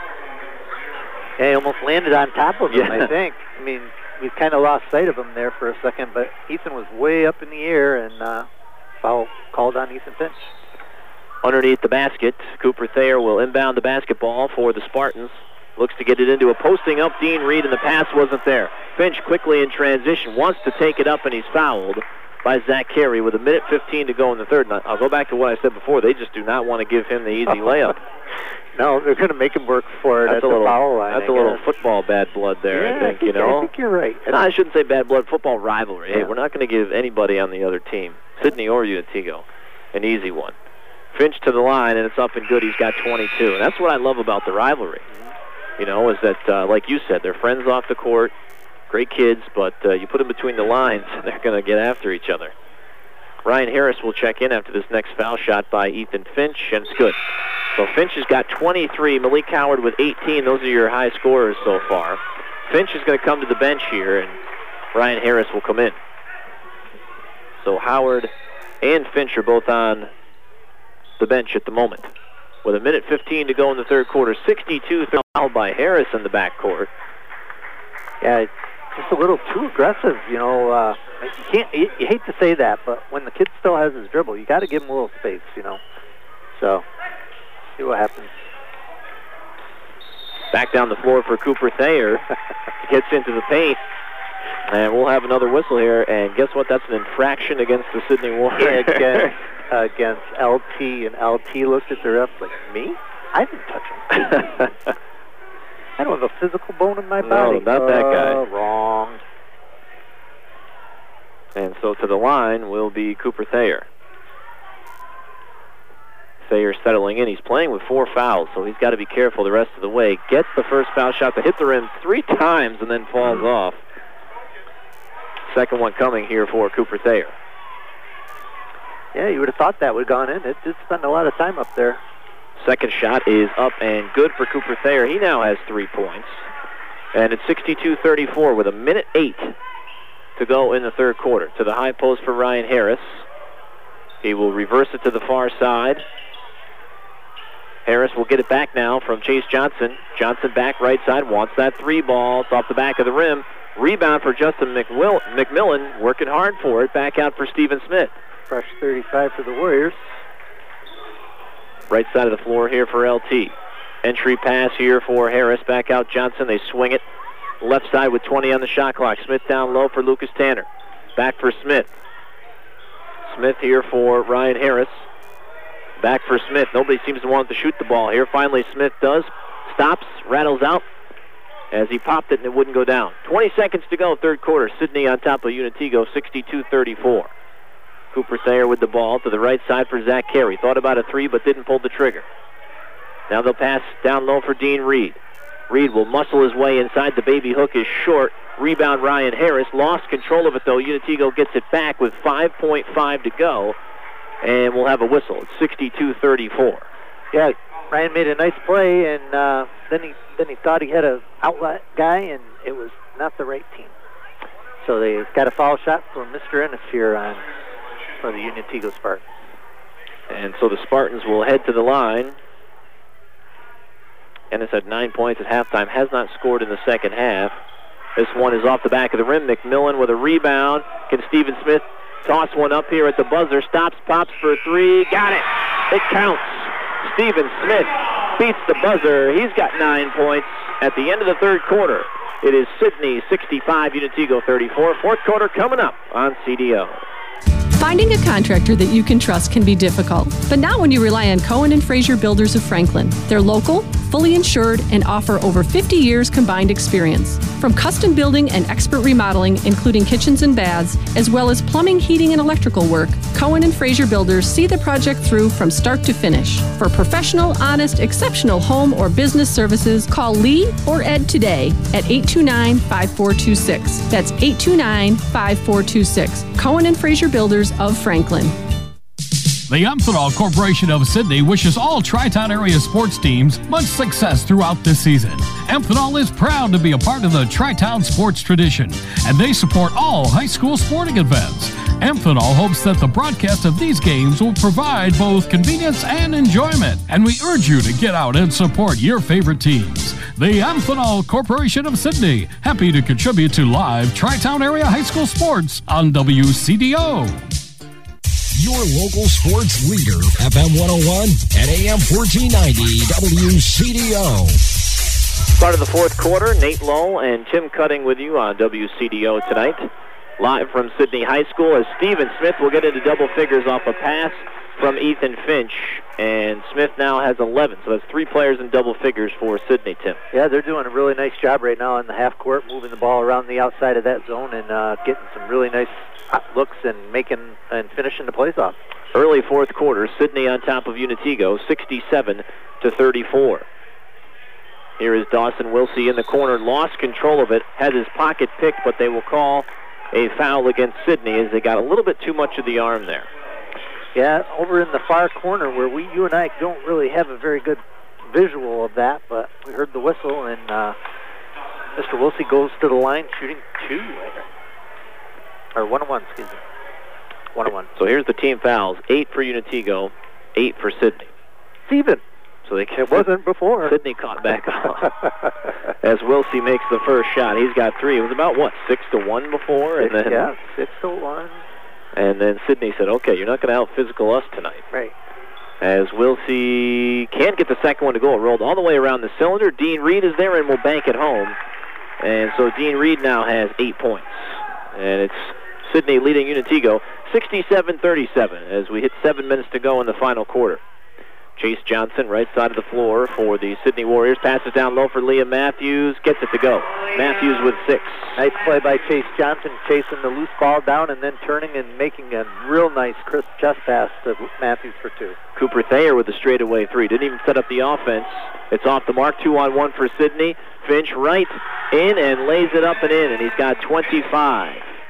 Speaker 3: Yeah, he almost landed on top of him, I think. I mean, we kind of lost sight of him there for a second, but Ethan was way up in the air, and foul called on Ethan Finch.
Speaker 2: Underneath the basket, Cooper Thayer will inbound the basketball for the Spartans. Looks to get it into a posting up Dean Reed, and the pass wasn't there. Finch quickly in transition, wants to take it up, and he's fouled by Zach Carey with 1:15 to go in the third. And I'll go back to what I said before. They just do not want to give him the easy layup.
Speaker 3: No, they're going to make him work for it at the foul line.
Speaker 2: That's a little football bad blood there,
Speaker 3: yeah,
Speaker 2: I think, you know.
Speaker 3: I think you're right.
Speaker 2: No, I shouldn't say bad blood, football rivalry. Yeah. Hey, we're not going to give anybody on the other team, Sidney or Unitigo, an easy one. Finch to the line, and it's up and good. He's got 22. And that's what I love about the rivalry, you know, is that, like you said, they're friends off the court, great kids, but you put them between the lines, and they're going to get after each other. Ryan Harris will check in after this next foul shot by Ethan Finch, and it's good. So Finch has got 23, Malik Howard with 18. Those are your high scorers so far. Finch is going to come to the bench here, and Ryan Harris will come in. So Howard and Finch are both on the bench at the moment. With 1:15 to go in the third quarter, 62 fouled by Harris in the backcourt.
Speaker 3: Yeah, it's just a little too aggressive, you know. You hate to say that, but when the kid still has his dribble, you got to give him a little space, you know. So, see what happens.
Speaker 2: Back down the floor for Cooper Thayer. Gets into the paint, and we'll have another whistle here. And guess what? That's an infraction against the Sidney Warriors.
Speaker 3: Against LT, and LT looked at the ref like, me? I didn't touch him. I don't have a physical bone in my body.
Speaker 2: No, not that guy.
Speaker 3: Wrong.
Speaker 2: And so to the line will be Cooper Thayer. Thayer settling in. He's playing with 4 fouls, so he's got to be careful the rest of the way. Gets the first foul shot to hit the rim 3 times and then falls off. Second one coming here for Cooper Thayer.
Speaker 3: Yeah, you would have thought that would have gone in. It did spend a lot of time up there.
Speaker 2: Second shot is up and good for Cooper Thayer. He now has 3 points. And it's 62-34 with 1:08 to go in the third quarter. To the high post for Ryan Harris. He will reverse it to the far side. Harris will get it back now from Chase Johnson. Johnson back right side, wants that 3 ball. It's off the back of the rim. Rebound for Justin McMillan, working hard for it. Back out for Stephen Smith.
Speaker 3: Fresh 35 for the Warriors.
Speaker 2: Right side of the floor here for LT. Entry pass here for Harris. Back out Johnson. They swing it. Left side with 20 on the shot clock. Smith down low for Lucas Tanner. Back for Smith. Smith here for Ryan Harris. Back for Smith. Nobody seems to want to shoot the ball here. Finally, Smith does. Stops, rattles out as he popped it and it wouldn't go down. 20 seconds to go, third quarter. Sydney on top of Unitigo, 62-34. Cooper Thayer with the ball to the right side for Zach Carey. Thought about a 3 but didn't pull the trigger. Now they'll pass down low for Dean Reed. Reed will muscle his way inside. The baby hook is short. Rebound Ryan Harris. Lost control of it though. Unitigo gets it back with 5.5 to go. And we'll have a whistle. It's 62-34.
Speaker 3: Yeah, Ryan made a nice play, and then he thought he had an outlet guy, and it was not the right team. So they got a foul shot for Mr. Ennis here for the Unitigo Spartans.
Speaker 2: And so the Spartans will head to the line. Ennis had 9 points at halftime, has not scored in the second half. This one is off the back of the rim. McMillan with a rebound. Can Stephen Smith toss one up here at the buzzer? Stops, pops for 3. Got it. It counts. Stephen Smith beats the buzzer. He's got 9 points at the end of the third quarter. It is Sydney 65, Unitigo 34. Fourth quarter coming up on CDO.
Speaker 16: Finding a contractor that you can trust can be difficult, but not when you rely on Cohen and Fraser Builders of Franklin. They're local, fully insured, and offer over 50 years combined experience. From custom building and expert remodeling, including kitchens and baths, as well as plumbing, heating, and electrical work, Cohen and Fraser Builders see the project through from start to finish. For professional, honest, exceptional home or business services, call Lee or Ed today at 829-5426. That's 829-5426. Cohen and Fraser Builders of Franklin.
Speaker 1: The Amphenol Corporation of Sydney wishes all Tri-Town area sports teams much success throughout this season. Amphenol is proud to be a part of the Tri-Town sports tradition, and they support all high school sporting events. Amphenol hopes that the broadcast of these games will provide both convenience and enjoyment, and we urge you to get out and support your favorite teams. The Amphenol Corporation of Sydney, happy to contribute to live Tri-Town area high school sports on WCDO.
Speaker 8: Your local sports leader, FM 101 and AM 1490 WCDO.
Speaker 2: Start of the fourth quarter, Nate Lowe and Tim Cutting with you on WCDO tonight. Live from Sydney High School as Stephen Smith will get into double figures off a pass from Ethan Finch. And Smith now has 11, so that's 3 players in double figures for Sydney, Tim.
Speaker 3: Yeah, they're doing a really nice job right now in the half court, moving the ball around the outside of that zone and getting some really nice looks and making and finishing the plays off.
Speaker 2: Early fourth quarter, Sydney on top of Unitigo, 67-34. Here is Dawson Wilsey in the corner, lost control of it, had his pocket picked, but they will call a foul against Sydney as they got a little bit too much of the arm there.
Speaker 3: Yeah, over in the far corner where you and I don't really have a very good visual of that, but we heard the whistle, and Mr. Wilsey goes to the line shooting 2 later. Or 1-1, excuse me. 1-1.
Speaker 2: So here's the team fouls. 8 for Unitigo, 8 for Sydney.
Speaker 3: It's even.
Speaker 2: So they
Speaker 3: it wasn't before.
Speaker 2: Sydney caught back off as Wilsey makes the first shot. He's got 3. It was about, 6-1 before?
Speaker 3: And then, yeah, 6-1.
Speaker 2: And then Sydney said, okay, you're not going to out-physical us tonight.
Speaker 3: Right.
Speaker 2: As Wilsey can't get the second one to go. It rolled all the way around the cylinder. Dean Reed is there and will bank it home. And so Dean Reed now has 8 points. And it's Sydney leading Unitigo 67-37 as we hit 7 minutes to go in the final quarter. Chase Johnson, right side of the floor for the Sydney Warriors. Passes down low for Liam Matthews. Gets it to go. Matthews with 6.
Speaker 3: Nice play by Chase Johnson, chasing the loose ball down and then turning and making a real nice crisp chest pass to Matthews for 2.
Speaker 2: Cooper Thayer with a straightaway 3. Didn't even set up the offense. It's off the mark. 2-on-1 for Sydney. Finch right in and lays it up and in, and he's got 25.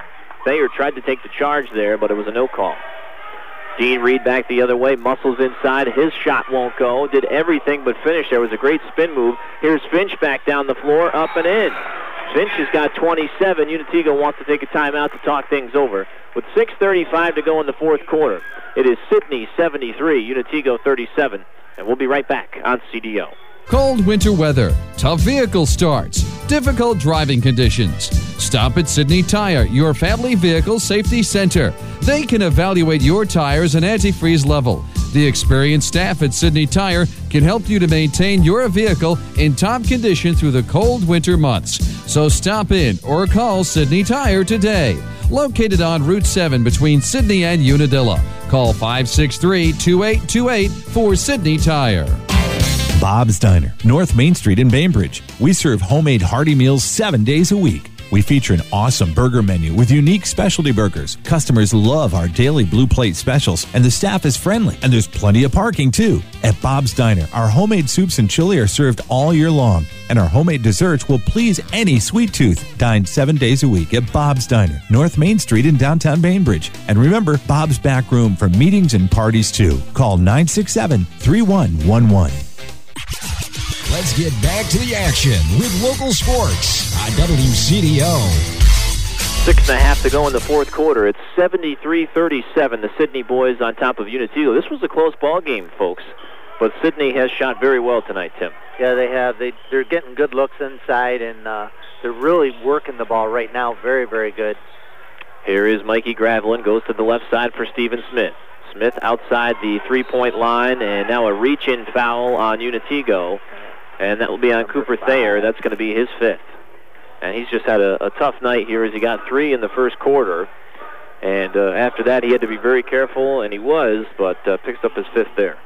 Speaker 2: Thayer tried to take the charge there, but it was a no call. Dean Reed back the other way, muscles inside. His shot won't go. Did everything but finish. There was a great spin move. Here's Finch back down the floor, up and in. Finch has got 27. Unitego wants to take a timeout to talk things over. With 6:35 to go in the fourth quarter, it is Sidney 73, Unitego 37. And we'll be right back on CDO.
Speaker 7: Cold winter weather, tough vehicle starts, difficult driving conditions. Stop at Sidney Tire, your family vehicle safety center. They can evaluate your tires and antifreeze level. The experienced staff at Sidney Tire can help you to maintain your vehicle in top condition through the cold winter months. So stop in or call Sidney Tire today. Located on Route 7 between Sidney and Unadilla. Call 563-2828 for Sidney Tire.
Speaker 4: Bob's Diner, North Main Street in Bainbridge. We serve homemade hearty meals 7 days a week. We feature an awesome burger menu with unique specialty burgers. Customers love our daily blue plate specials, and the staff is friendly. And there's plenty of parking, too. At Bob's Diner, our homemade soups and chili are served all year long, and our homemade desserts will please any sweet tooth. Dine 7 days a week at Bob's Diner, North Main Street in downtown Bainbridge. And remember, Bob's back room for meetings and parties, too. Call 967-3111.
Speaker 8: Let's get back to the action with local sports on WCDO.
Speaker 2: 6.5 to go in the fourth quarter. It's 73-37. The Sidney boys on top of Unitego. This was a close ball game, folks. But Sidney has shot very well tonight, Tim.
Speaker 3: Yeah, they have. They're getting good looks inside, and they're really working the ball right now. Very, very good.
Speaker 2: Here is Mikey Gravelin. Goes to the left side for Stephen Smith. Smith outside the three-point line, and now a reach-in foul on Unitego. And that will be on Cooper Thayer. That's going to be his fifth. And he's just had a tough night here as he got 3 in the first quarter. And after that, he had to be very careful, and he was, but picks up his fifth there.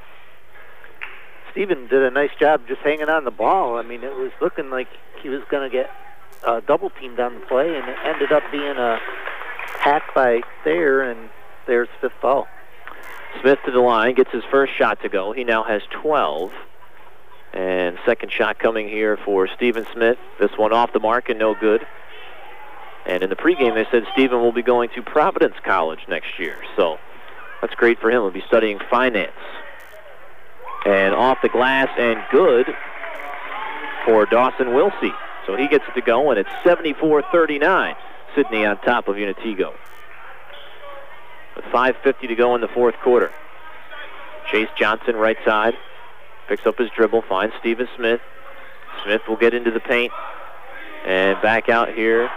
Speaker 3: Stephen did a nice job just hanging on the ball. I mean, it was looking like he was going to get double-teamed on the play, and it ended up being a hack by Thayer, and Thayer's fifth foul.
Speaker 2: Smith to the line, gets his first shot to go. He now has 12. And second shot coming here for Stephen Smith. This one off the mark and no good. And in the pregame, they said Stephen will be going to Providence College next year. So that's great for him. He'll be studying finance. And off the glass and good for Dawson Wilsey. So he gets it to go, and it's 74-39. Sidney on top of Unitego. With 5:50 to go in the fourth quarter. Chase Johnson right side. Picks up his dribble, finds Stephen Smith. Smith will get into the paint. And back out here.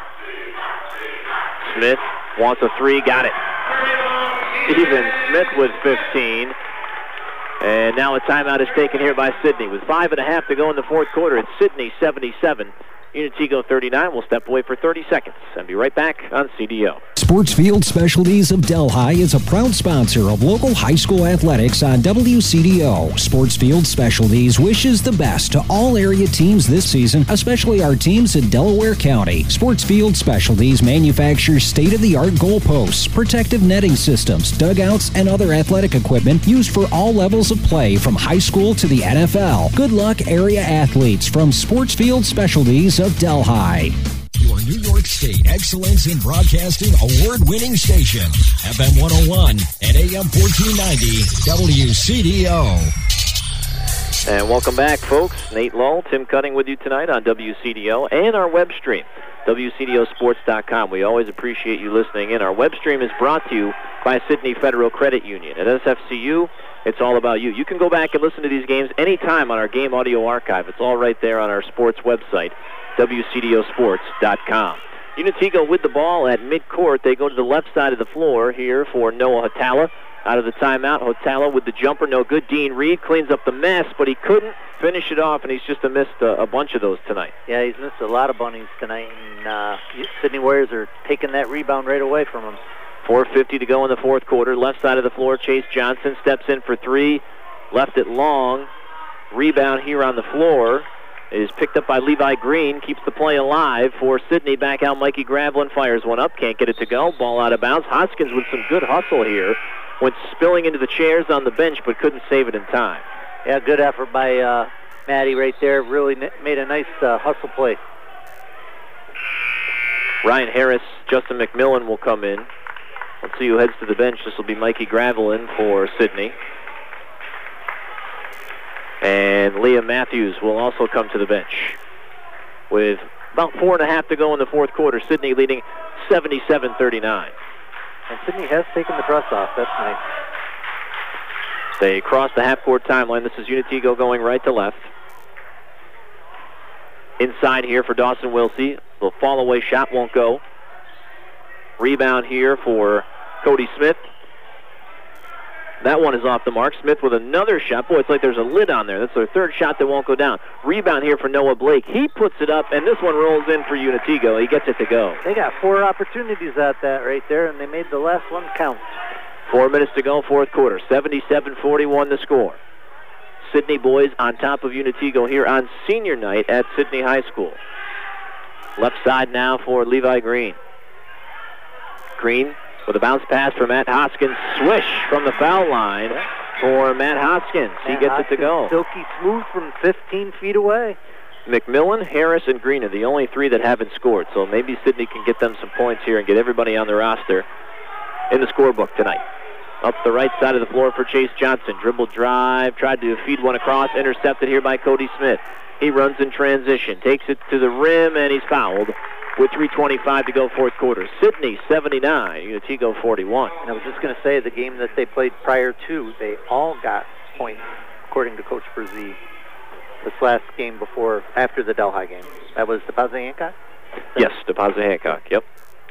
Speaker 2: Smith wants a three, got it. Stephen Smith with 15. And now a timeout is taken here by Sidney. With 5.5 to go in the fourth quarter, it's Sidney 77. Unitego 39. We'll step away for 30 seconds and be right back on CDO.
Speaker 17: Sportsfield Specialties of Delhi is a proud sponsor of local high school athletics on WCDO. Sportsfield Specialties wishes the best to all area teams this season, especially our teams in Delaware County. Sportsfield Specialties manufactures state-of-the-art goalposts, protective netting systems, dugouts, and other athletic equipment used for all levels of play from high school to the NFL. Good luck, area athletes from Sportsfield Specialties of Delhi.
Speaker 8: Your New York State Excellence in Broadcasting award-winning station, FM 101 and AM 1490 WCDO.
Speaker 2: And welcome back, folks. Nate Lull, Tim Cutting with you tonight on WCDO and our web stream, WCDOsports.com. We always appreciate you listening in. Our web stream is brought to you by Sidney Federal Credit Union. At SFCU, it's all about you. You can go back and listen to these games anytime on our game audio archive. It's all right there on our sports website, WCDOsports.com. Unitego with the ball at midcourt. They go to the left side of the floor here for Noah Hatala. Out of the timeout, Hatala with the jumper, no good. Dean Reed cleans up the mess, but he couldn't finish it off, and he's just missed a bunch of those tonight.
Speaker 3: Yeah, he's missed a lot of bunnies tonight, and Sidney Warriors are taking that rebound right away from him.
Speaker 2: 4:50 to go in the fourth quarter. Left side of the floor, Chase Johnson steps in for three. Left it long. Rebound here on the floor is picked up by Levi Green. Keeps the play alive for Sidney. Back out, Mikey Gravelin fires one up. Can't get it to go. Ball out of bounds. Hoskins with some good hustle here. Went spilling into the chairs on the bench, but couldn't save it in time.
Speaker 3: Yeah, good effort by Matty right there. Really made a nice hustle play.
Speaker 2: Ryan Harris Justin McMillan will come in. Let's see who heads to the bench. This will be Mikey Gravel in for Sidney. And Liam Matthews will also come to the bench. With about 4.5 to go in the fourth quarter, Sidney leading 77-39.
Speaker 3: And Sidney has taken the press off. That's nice.
Speaker 2: They cross the half-court timeline. This is Unitigo going right to left. Inside here for Dawson Wilsey. The fall-away shot won't go. Rebound here for Cody Smith. That one is off the mark. Smith with another shot. Boy, it's like there's a lid on there. That's their third shot that won't go down. Rebound here for Noah Blake. He puts it up, and this one rolls in for Unitigo. He gets it to go.
Speaker 3: They got 4 opportunities at that right there, and they made the last one count.
Speaker 2: 4 minutes to go, fourth quarter. 77-41 the score. Sidney boys on top of Unitigo here on senior night at Sidney High School. Left side now for Levi Green. Green with a bounce pass for Matt Hoskins. Swish from the foul line for Matt Hoskins. He gets it to go.
Speaker 3: Silky smooth from 15 feet away.
Speaker 2: McMillan, Harris, and Green are the only 3 that haven't scored. So maybe Sidney can get them some points here and get everybody on the roster in the scorebook tonight. Up the right side of the floor for Chase Johnson. Dribble drive, tried to feed one across, intercepted here by Cody Smith. He runs in transition, takes it to the rim, and he's fouled with 3:25 to go fourth quarter. Sidney 79, Unitigo 41.
Speaker 3: And I was just going to say, the game that they played prior to, they all got points, according to Coach Brzee. This last game after the Delhi game. That was DePaza Hancock?
Speaker 2: Yes, DePaza Hancock, yep.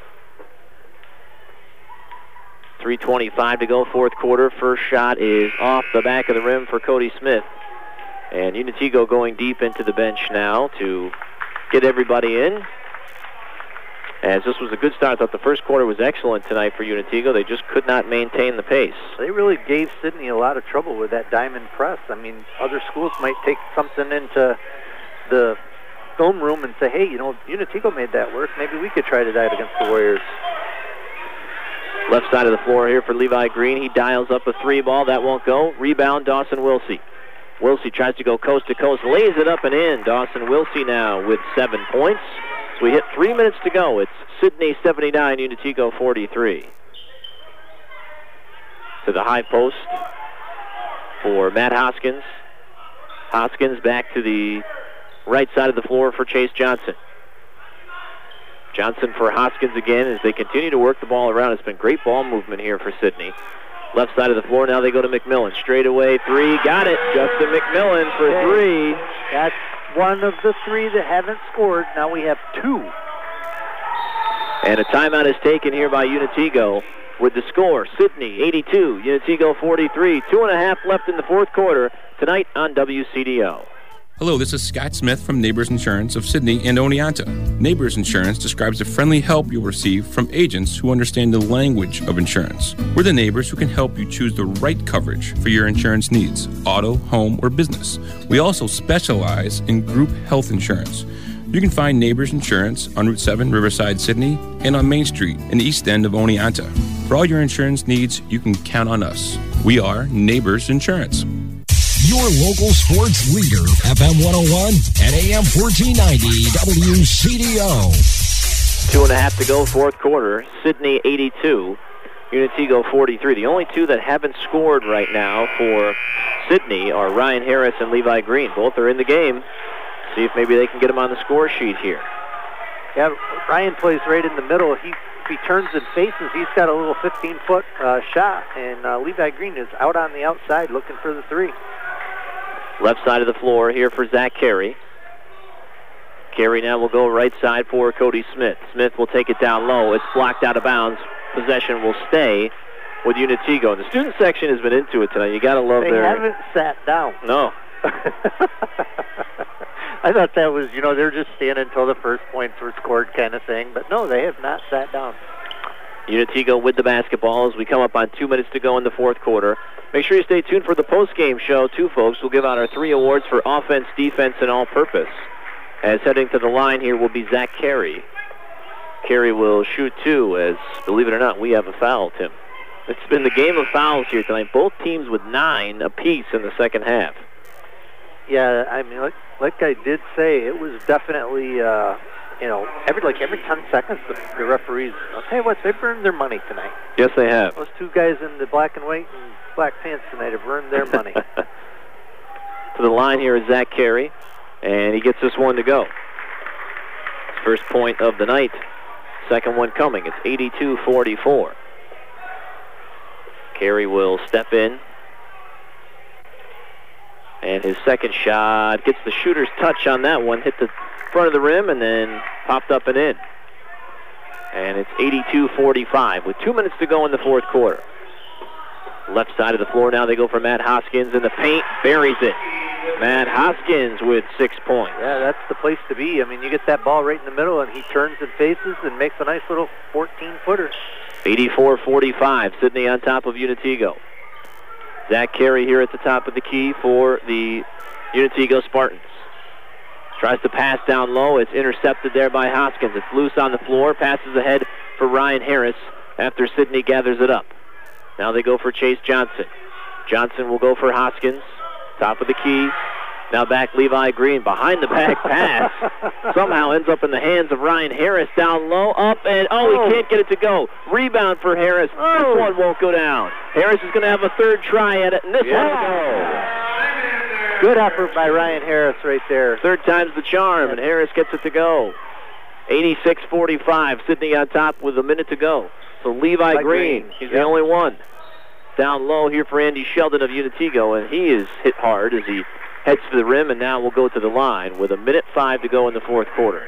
Speaker 2: 3:25 to go, fourth quarter. First shot is off the back of the rim for Cody Smith. And Unitigo going deep into the bench now to get everybody in. As this was a good start. I thought the first quarter was excellent tonight for Unitigo. They just could not maintain the pace.
Speaker 3: They really gave Sidney a lot of trouble with that diamond press. I mean, other schools might take something into the film room and say, hey, Unitigo made that work. Maybe we could try to that against the Warriors.
Speaker 2: Left side of the floor here for Levi Green. He dials up a 3 ball. That won't go. Rebound, Dawson Wilsey. Wilsey tries to go coast to coast, lays it up and in. Dawson Wilsey now with 7 points. So we hit 3 minutes to go. It's Sidney 79, Unitigo 43. To the high post for Matt Hoskins. Hoskins back to the right side of the floor for Chase Johnson. Johnson for Hoskins again as they continue to work the ball around. It's been great ball movement here for Sidney. Left side of the floor, now they go to McMillan. Straight away, 3, got it. Justin McMillan for 3.
Speaker 3: That's one of the 3 that haven't scored. Now we have 2.
Speaker 2: And a timeout is taken here by Unitigo with the score, Sidney 82, Unitigo 43. 2.5 left in the fourth quarter tonight on WCDO.
Speaker 18: Hello, this is Scott Smith from Neighbors Insurance of Sidney and Oneonta. Neighbors Insurance describes the friendly help you'll receive from agents who understand the language of insurance. We're the neighbors who can help you choose the right coverage for your insurance needs, auto, home, or business. We also specialize in group health insurance. You can find Neighbors Insurance on Route 7, Riverside, Sidney, and on Main Street in the east end of Oneonta. For all your insurance needs, you can count on us. We are Neighbors Insurance.
Speaker 8: Your local sports leader, FM 101 and AM 1490 WCDO.
Speaker 2: 2.5 to go, fourth quarter. Sidney 82, Unitigo 43. The only 2 that haven't scored right now for Sidney are Ryan Harris and Levi Green. Both are in the game. See if maybe they can get them on the score sheet here.
Speaker 3: Yeah, Ryan plays right in the middle. If he turns and faces, he's got a little 15-foot shot, and Levi Green is out on the outside looking for the 3.
Speaker 2: Left side of the floor here for Zach Carey. Carey now will go right side for Cody Smith. Smith will take it down low. It's blocked out of bounds. Possession will stay with Unitigo. And the student section has been into it tonight. You got to love
Speaker 3: They haven't sat down.
Speaker 2: No.
Speaker 3: I thought that was, they're just standing until the first points were scored kind of thing. But no, they have not sat down.
Speaker 2: Unitigo with the basketball as we come up on 2 minutes to go in the fourth quarter. Make sure you stay tuned for the post-game show, too, folks. We'll give out our 3 awards for offense, defense, and all-purpose. As heading to the line here will be Zach Carey. Carey will shoot 2 as, believe it or not, we have a foul, Tim. It's been the game of fouls here tonight. Both teams with 9 apiece in the second half.
Speaker 3: Yeah, I mean, like I did say, it was definitely every 10 seconds, the referees, I'll tell you what, they've earned their money tonight.
Speaker 2: Yes, they have.
Speaker 3: Those two guys in the black and white and black pants tonight have earned their money.
Speaker 2: To the line here is Zach Carey, and he gets this one to go. First point of the night. Second one coming. It's 82-44. Carey will step in. And his second shot gets the shooter's touch on that one. Hit the front of the rim and then popped up and in. And it's 82-45 with 2 minutes to go in the fourth quarter. Left side of the floor now, they go for Matt Hoskins in the paint. Buries it. Matt Hoskins with 6 points.
Speaker 3: Yeah, that's the place to be. I mean, you get that ball right in the middle, and he turns and faces and makes a nice little 14-footer.
Speaker 2: 84-45, Sidney on top of Unitego. Zach Carey here at the top of the key for the Unitego Spartans. Tries to pass down low. It's intercepted there by Hoskins. It's loose on the floor. Passes ahead for Ryan Harris after Sidney gathers it up. Now they go for Chase Johnson. Johnson will go for Hoskins. Top of the key. Now back Levi Green. Behind the back pass. Somehow ends up in the hands of Ryan Harris. Down low. Up and he can't get it to go. Rebound for Harris. This one won't go down. Harris is going to have a third try at it, and this one will go.
Speaker 3: Good effort by Ryan Harris right there.
Speaker 2: Third time's the charm, and Harris gets it to go. 86-45. Sidney on top with a minute to go. So Levi Green, he's the only one. Down low here for Andy Sheldon of Unitego, and he is hit hard as he heads to the rim, and now we'll go to the line with 1:05 to go in the fourth quarter.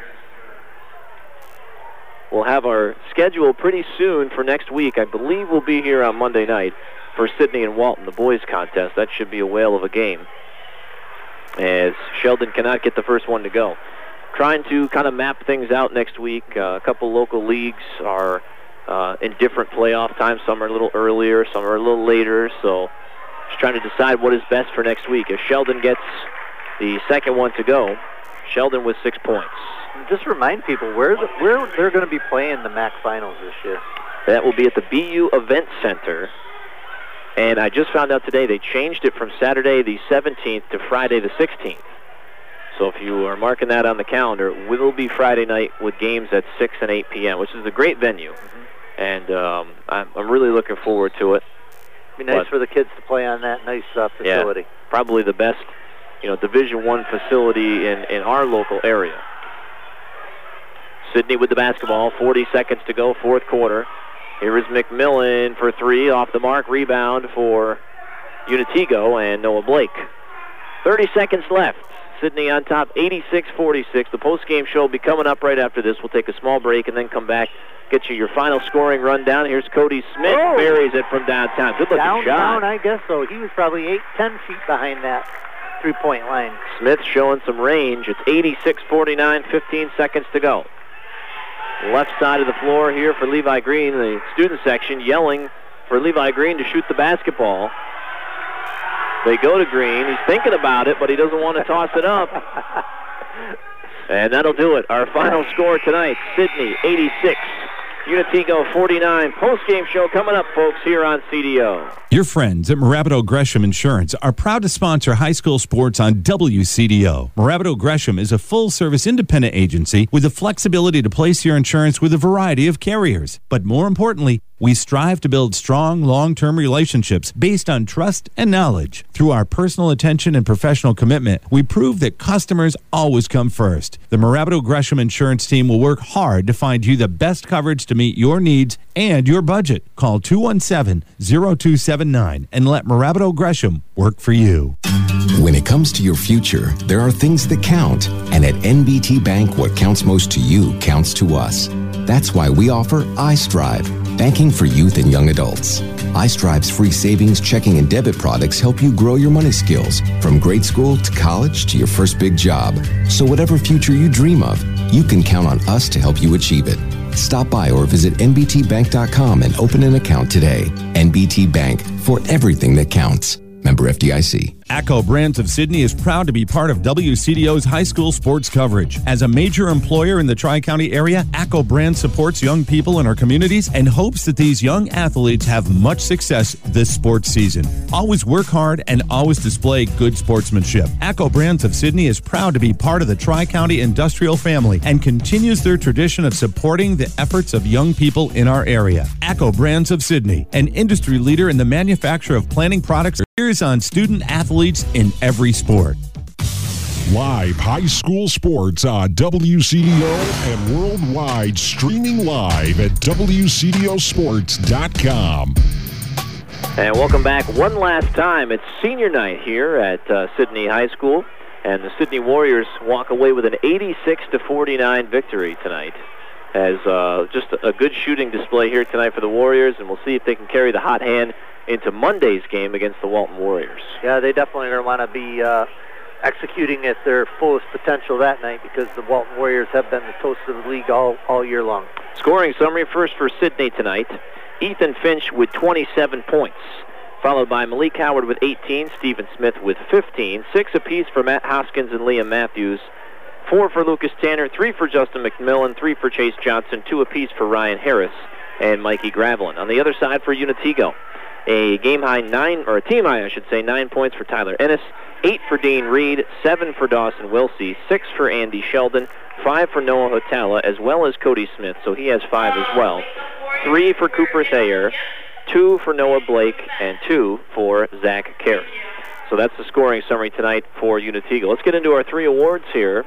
Speaker 2: We'll have our schedule pretty soon for next week. I believe we'll be here on Monday night for Sidney and Walton, the boys contest. That should be a whale of a game, as Sheldon cannot get the first one to go. Trying to kind of map things out next week. A couple local leagues are in different playoff times. Some are a little earlier, some are a little later, so just trying to decide what is best for next week. If Sheldon gets the second one to go, Sheldon with 6 points.
Speaker 3: And just remind people where they're going to be playing the MAC finals this year.
Speaker 2: That will be at the BU Event Center. And I just found out today they changed it from Saturday the 17th to Friday the 16th. So if you are marking that on the calendar, it will be Friday night with games at 6 and 8 p.m., which is a great venue. And I'm really looking forward to it.
Speaker 3: It'd be nice for the kids to play on that nice facility.
Speaker 2: Yeah, probably the best, Division I facility in our local area. Sidney with the basketball, 40 seconds to go, fourth quarter. Here is McMillan for three, off the mark, rebound for Unitego and Noah Blake. 30 seconds left. Sidney on top, 86-46. The post-game show will be coming up right after this. We'll take a small break and then come back, get you your final scoring rundown. Here's Cody Smith, buries it from downtown. Good-looking shot.
Speaker 3: Downtown, I guess so. He was probably 8-10 feet behind that three-point line.
Speaker 2: Smith showing some range. It's 86-49, 15 seconds to go. Left side of the floor here for Levi Green, the student section yelling for Levi Green to shoot the basketball. They go to Green. He's thinking about it, but he doesn't want to toss it up. And that'll do it. Our final score tonight, Sidney 86, Unitego 49. Post-game show coming up, folks, here on CDO.
Speaker 4: Your friends at Morabito Gresham Insurance are proud to sponsor high school sports on WCDO. Morabito Gresham is a full-service independent agency with the flexibility to place your insurance with a variety of carriers. But more importantly, we strive to build strong, long-term relationships based on trust and knowledge. Through our personal attention and professional commitment, we prove that customers always come first. The Morabito Gresham Insurance team will work hard to find you the best coverage to meet your needs and your budget. Call 217-0279 and let Morabito Gresham work for you.
Speaker 6: When it comes to your future, there are things that count. And at NBT Bank, what counts most to you counts to us. That's why we offer iStrive, banking for youth and young adults. iStrive's free savings, checking, and debit products help you grow your money skills from grade school to college to your first big job. So whatever future you dream of, you can count on us to help you achieve it. Stop by or visit nbtbank.com and open an account today. NBT Bank, for everything that counts. Member FDIC.
Speaker 4: ACCO Brands of Sydney is proud to be part of WCDO's high school sports coverage. As a major employer in the Tri-County area, ACCO Brands supports young people in our communities and hopes that these young athletes have much success this sports season. Always work hard and always display good sportsmanship. ACCO Brands of Sydney is proud to be part of the Tri-County industrial family and continues their tradition of supporting the efforts of young people in our area. ACCO Brands of Sydney, an industry leader in the manufacture of planning products, years on student athletes in every sport.
Speaker 10: Live high school sports on WCDO and worldwide, streaming live at WCDOsports.com.
Speaker 2: And welcome back one last time. It's senior night here at Sydney High School, and the Sydney Warriors walk away with an 86-49 victory tonight. As just a good shooting display here tonight for the Warriors, and we'll see if they can carry the hot hand into Monday's game against the Walton Warriors.
Speaker 3: Yeah, they definitely are going to want to be executing at their fullest potential that night, because the Walton Warriors have been the toast of the league all year long.
Speaker 2: Scoring summary first for Sydney tonight. Ethan Finch with 27 points, followed by Malik Howard with 18, Stephen Smith with 15, 6 apiece for Matt Hoskins and Liam Matthews, 4 for Lucas Tanner, 3 for Justin McMillan, 3 for Chase Johnson, 2 apiece for Ryan Harris and Mikey Gravelin. On the other side for Unitigo, a team high 9 points for Tyler Ennis, 8 for Dean Reed, 7 for Dawson Wilsey, 6 for Andy Sheldon, 5 for Noah Hotella, as well as Cody Smith, so he has 5 as well, 3 for Cooper Thayer, 2 for Noah Blake, and 2 for Zach Carey. So that's the scoring summary tonight for Unitigo. Let's get into our 3 awards here.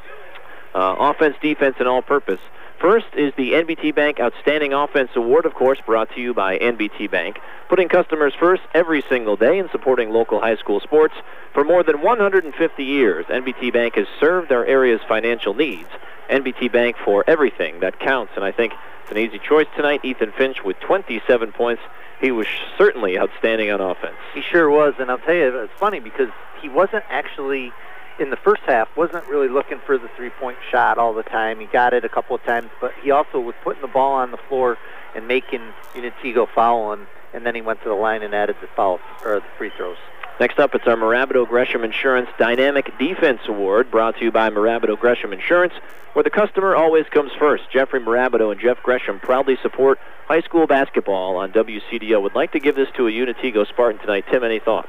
Speaker 2: Offense, defense, and all-purpose. First is the NBT Bank Outstanding Offense Award, of course, brought to you by NBT Bank, putting customers first every single day and supporting local high school sports. For more than 150 years, NBT Bank has served our area's financial needs. NBT Bank for everything that counts, and I think it's an easy choice tonight. Ethan Finch with 27 points. He was certainly outstanding on offense.
Speaker 3: He sure was, and I'll tell you, it's funny because he wasn't actually, in the first half, wasn't really looking for the three-point shot all the time. He got it a couple of times, but he also was putting the ball on the floor and making Unitigo foul him, and then he went to the line and added the foul, or the free throws.
Speaker 2: Next up, it's our Mirabito Gresham Insurance Dynamic Defense Award, brought to you by Mirabito Gresham Insurance, where the customer always comes first. Jeffrey Mirabito and Jeff Gresham proudly support high school basketball on WCDO. Would like to give this to a Unitigo Spartan tonight. Tim, any thoughts?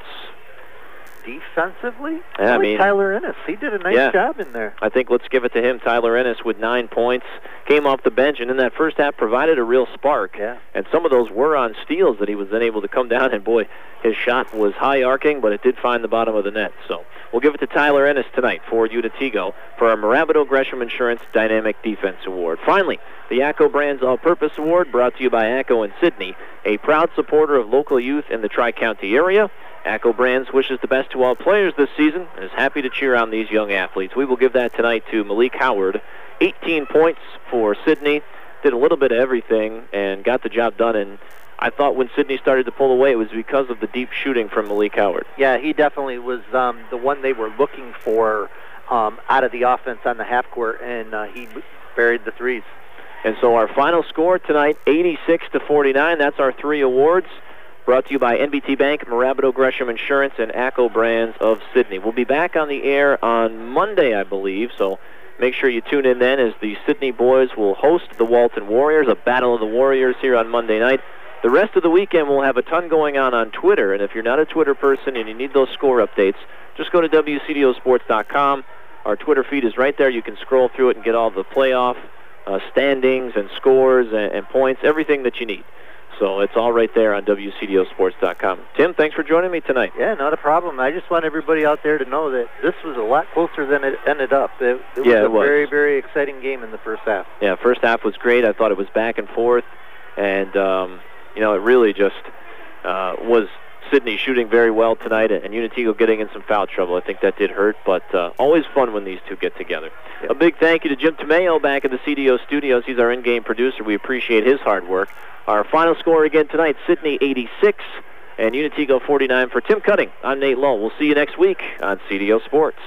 Speaker 3: Defensively?
Speaker 2: Yeah, I mean,
Speaker 3: Tyler Ennis. He did a nice job in there.
Speaker 2: I think let's give it to him. Tyler Ennis with 9 points. Came off the bench, and in that first half provided a real spark.
Speaker 3: Yeah.
Speaker 2: And some of those were on steals that he was then able to come down, and boy, his shot was high arcing, but it did find the bottom of the net. So we'll give it to Tyler Ennis tonight for Unitigo for our Mirabito Gresham Insurance Dynamic Defense Award. Finally, the ACCO Brands All-Purpose Award, brought to you by ACCO in Sydney, a proud supporter of local youth in the Tri-County area. ACCO Brands wishes the best to all players this season and is happy to cheer on these young athletes. We will give that tonight to Malik Howard. 18 points for Sydney. Did a little bit of everything and got the job done. And I thought when Sydney started to pull away, it was because of the deep shooting from Malik Howard.
Speaker 3: Yeah, he definitely was the one they were looking for out of the offense on the half court, and he buried the threes.
Speaker 2: And so our final score tonight, 86-49. That's our 3 awards. Brought to you by NBT Bank, Mirabito Gresham Insurance, and ACCO Brands of Sydney. We'll be back on the air on Monday, I believe, so make sure you tune in then as the Sydney boys will host the Walton Warriors, a battle of the Warriors here on Monday night. The rest of the weekend we'll have a ton going on Twitter, and if you're not a Twitter person and you need those score updates, just go to WCDOsports.com. Our Twitter feed is right there. You can scroll through it and get all the playoff standings and scores and points, everything that you need. So it's all right there on WCDOsports.com. Tim, thanks for joining me tonight.
Speaker 3: Yeah, not a problem. I just want everybody out there to know that this was a lot closer than it ended up. It was a very, very exciting game in the first half.
Speaker 2: Yeah, first half was great. I thought it was back and forth. And, it really just was Sydney shooting very well tonight and Unitigo getting in some foul trouble. I think that did hurt, but always fun when these two get together. Yep. A big thank you to Jim Tomeo back in the CDO studios. He's our in-game producer. We appreciate his hard work. Our final score again tonight, Sydney 86 and Unitigo 49. For Tim Cutting, I'm Nate Lowe. We'll see you next week on CDO Sports.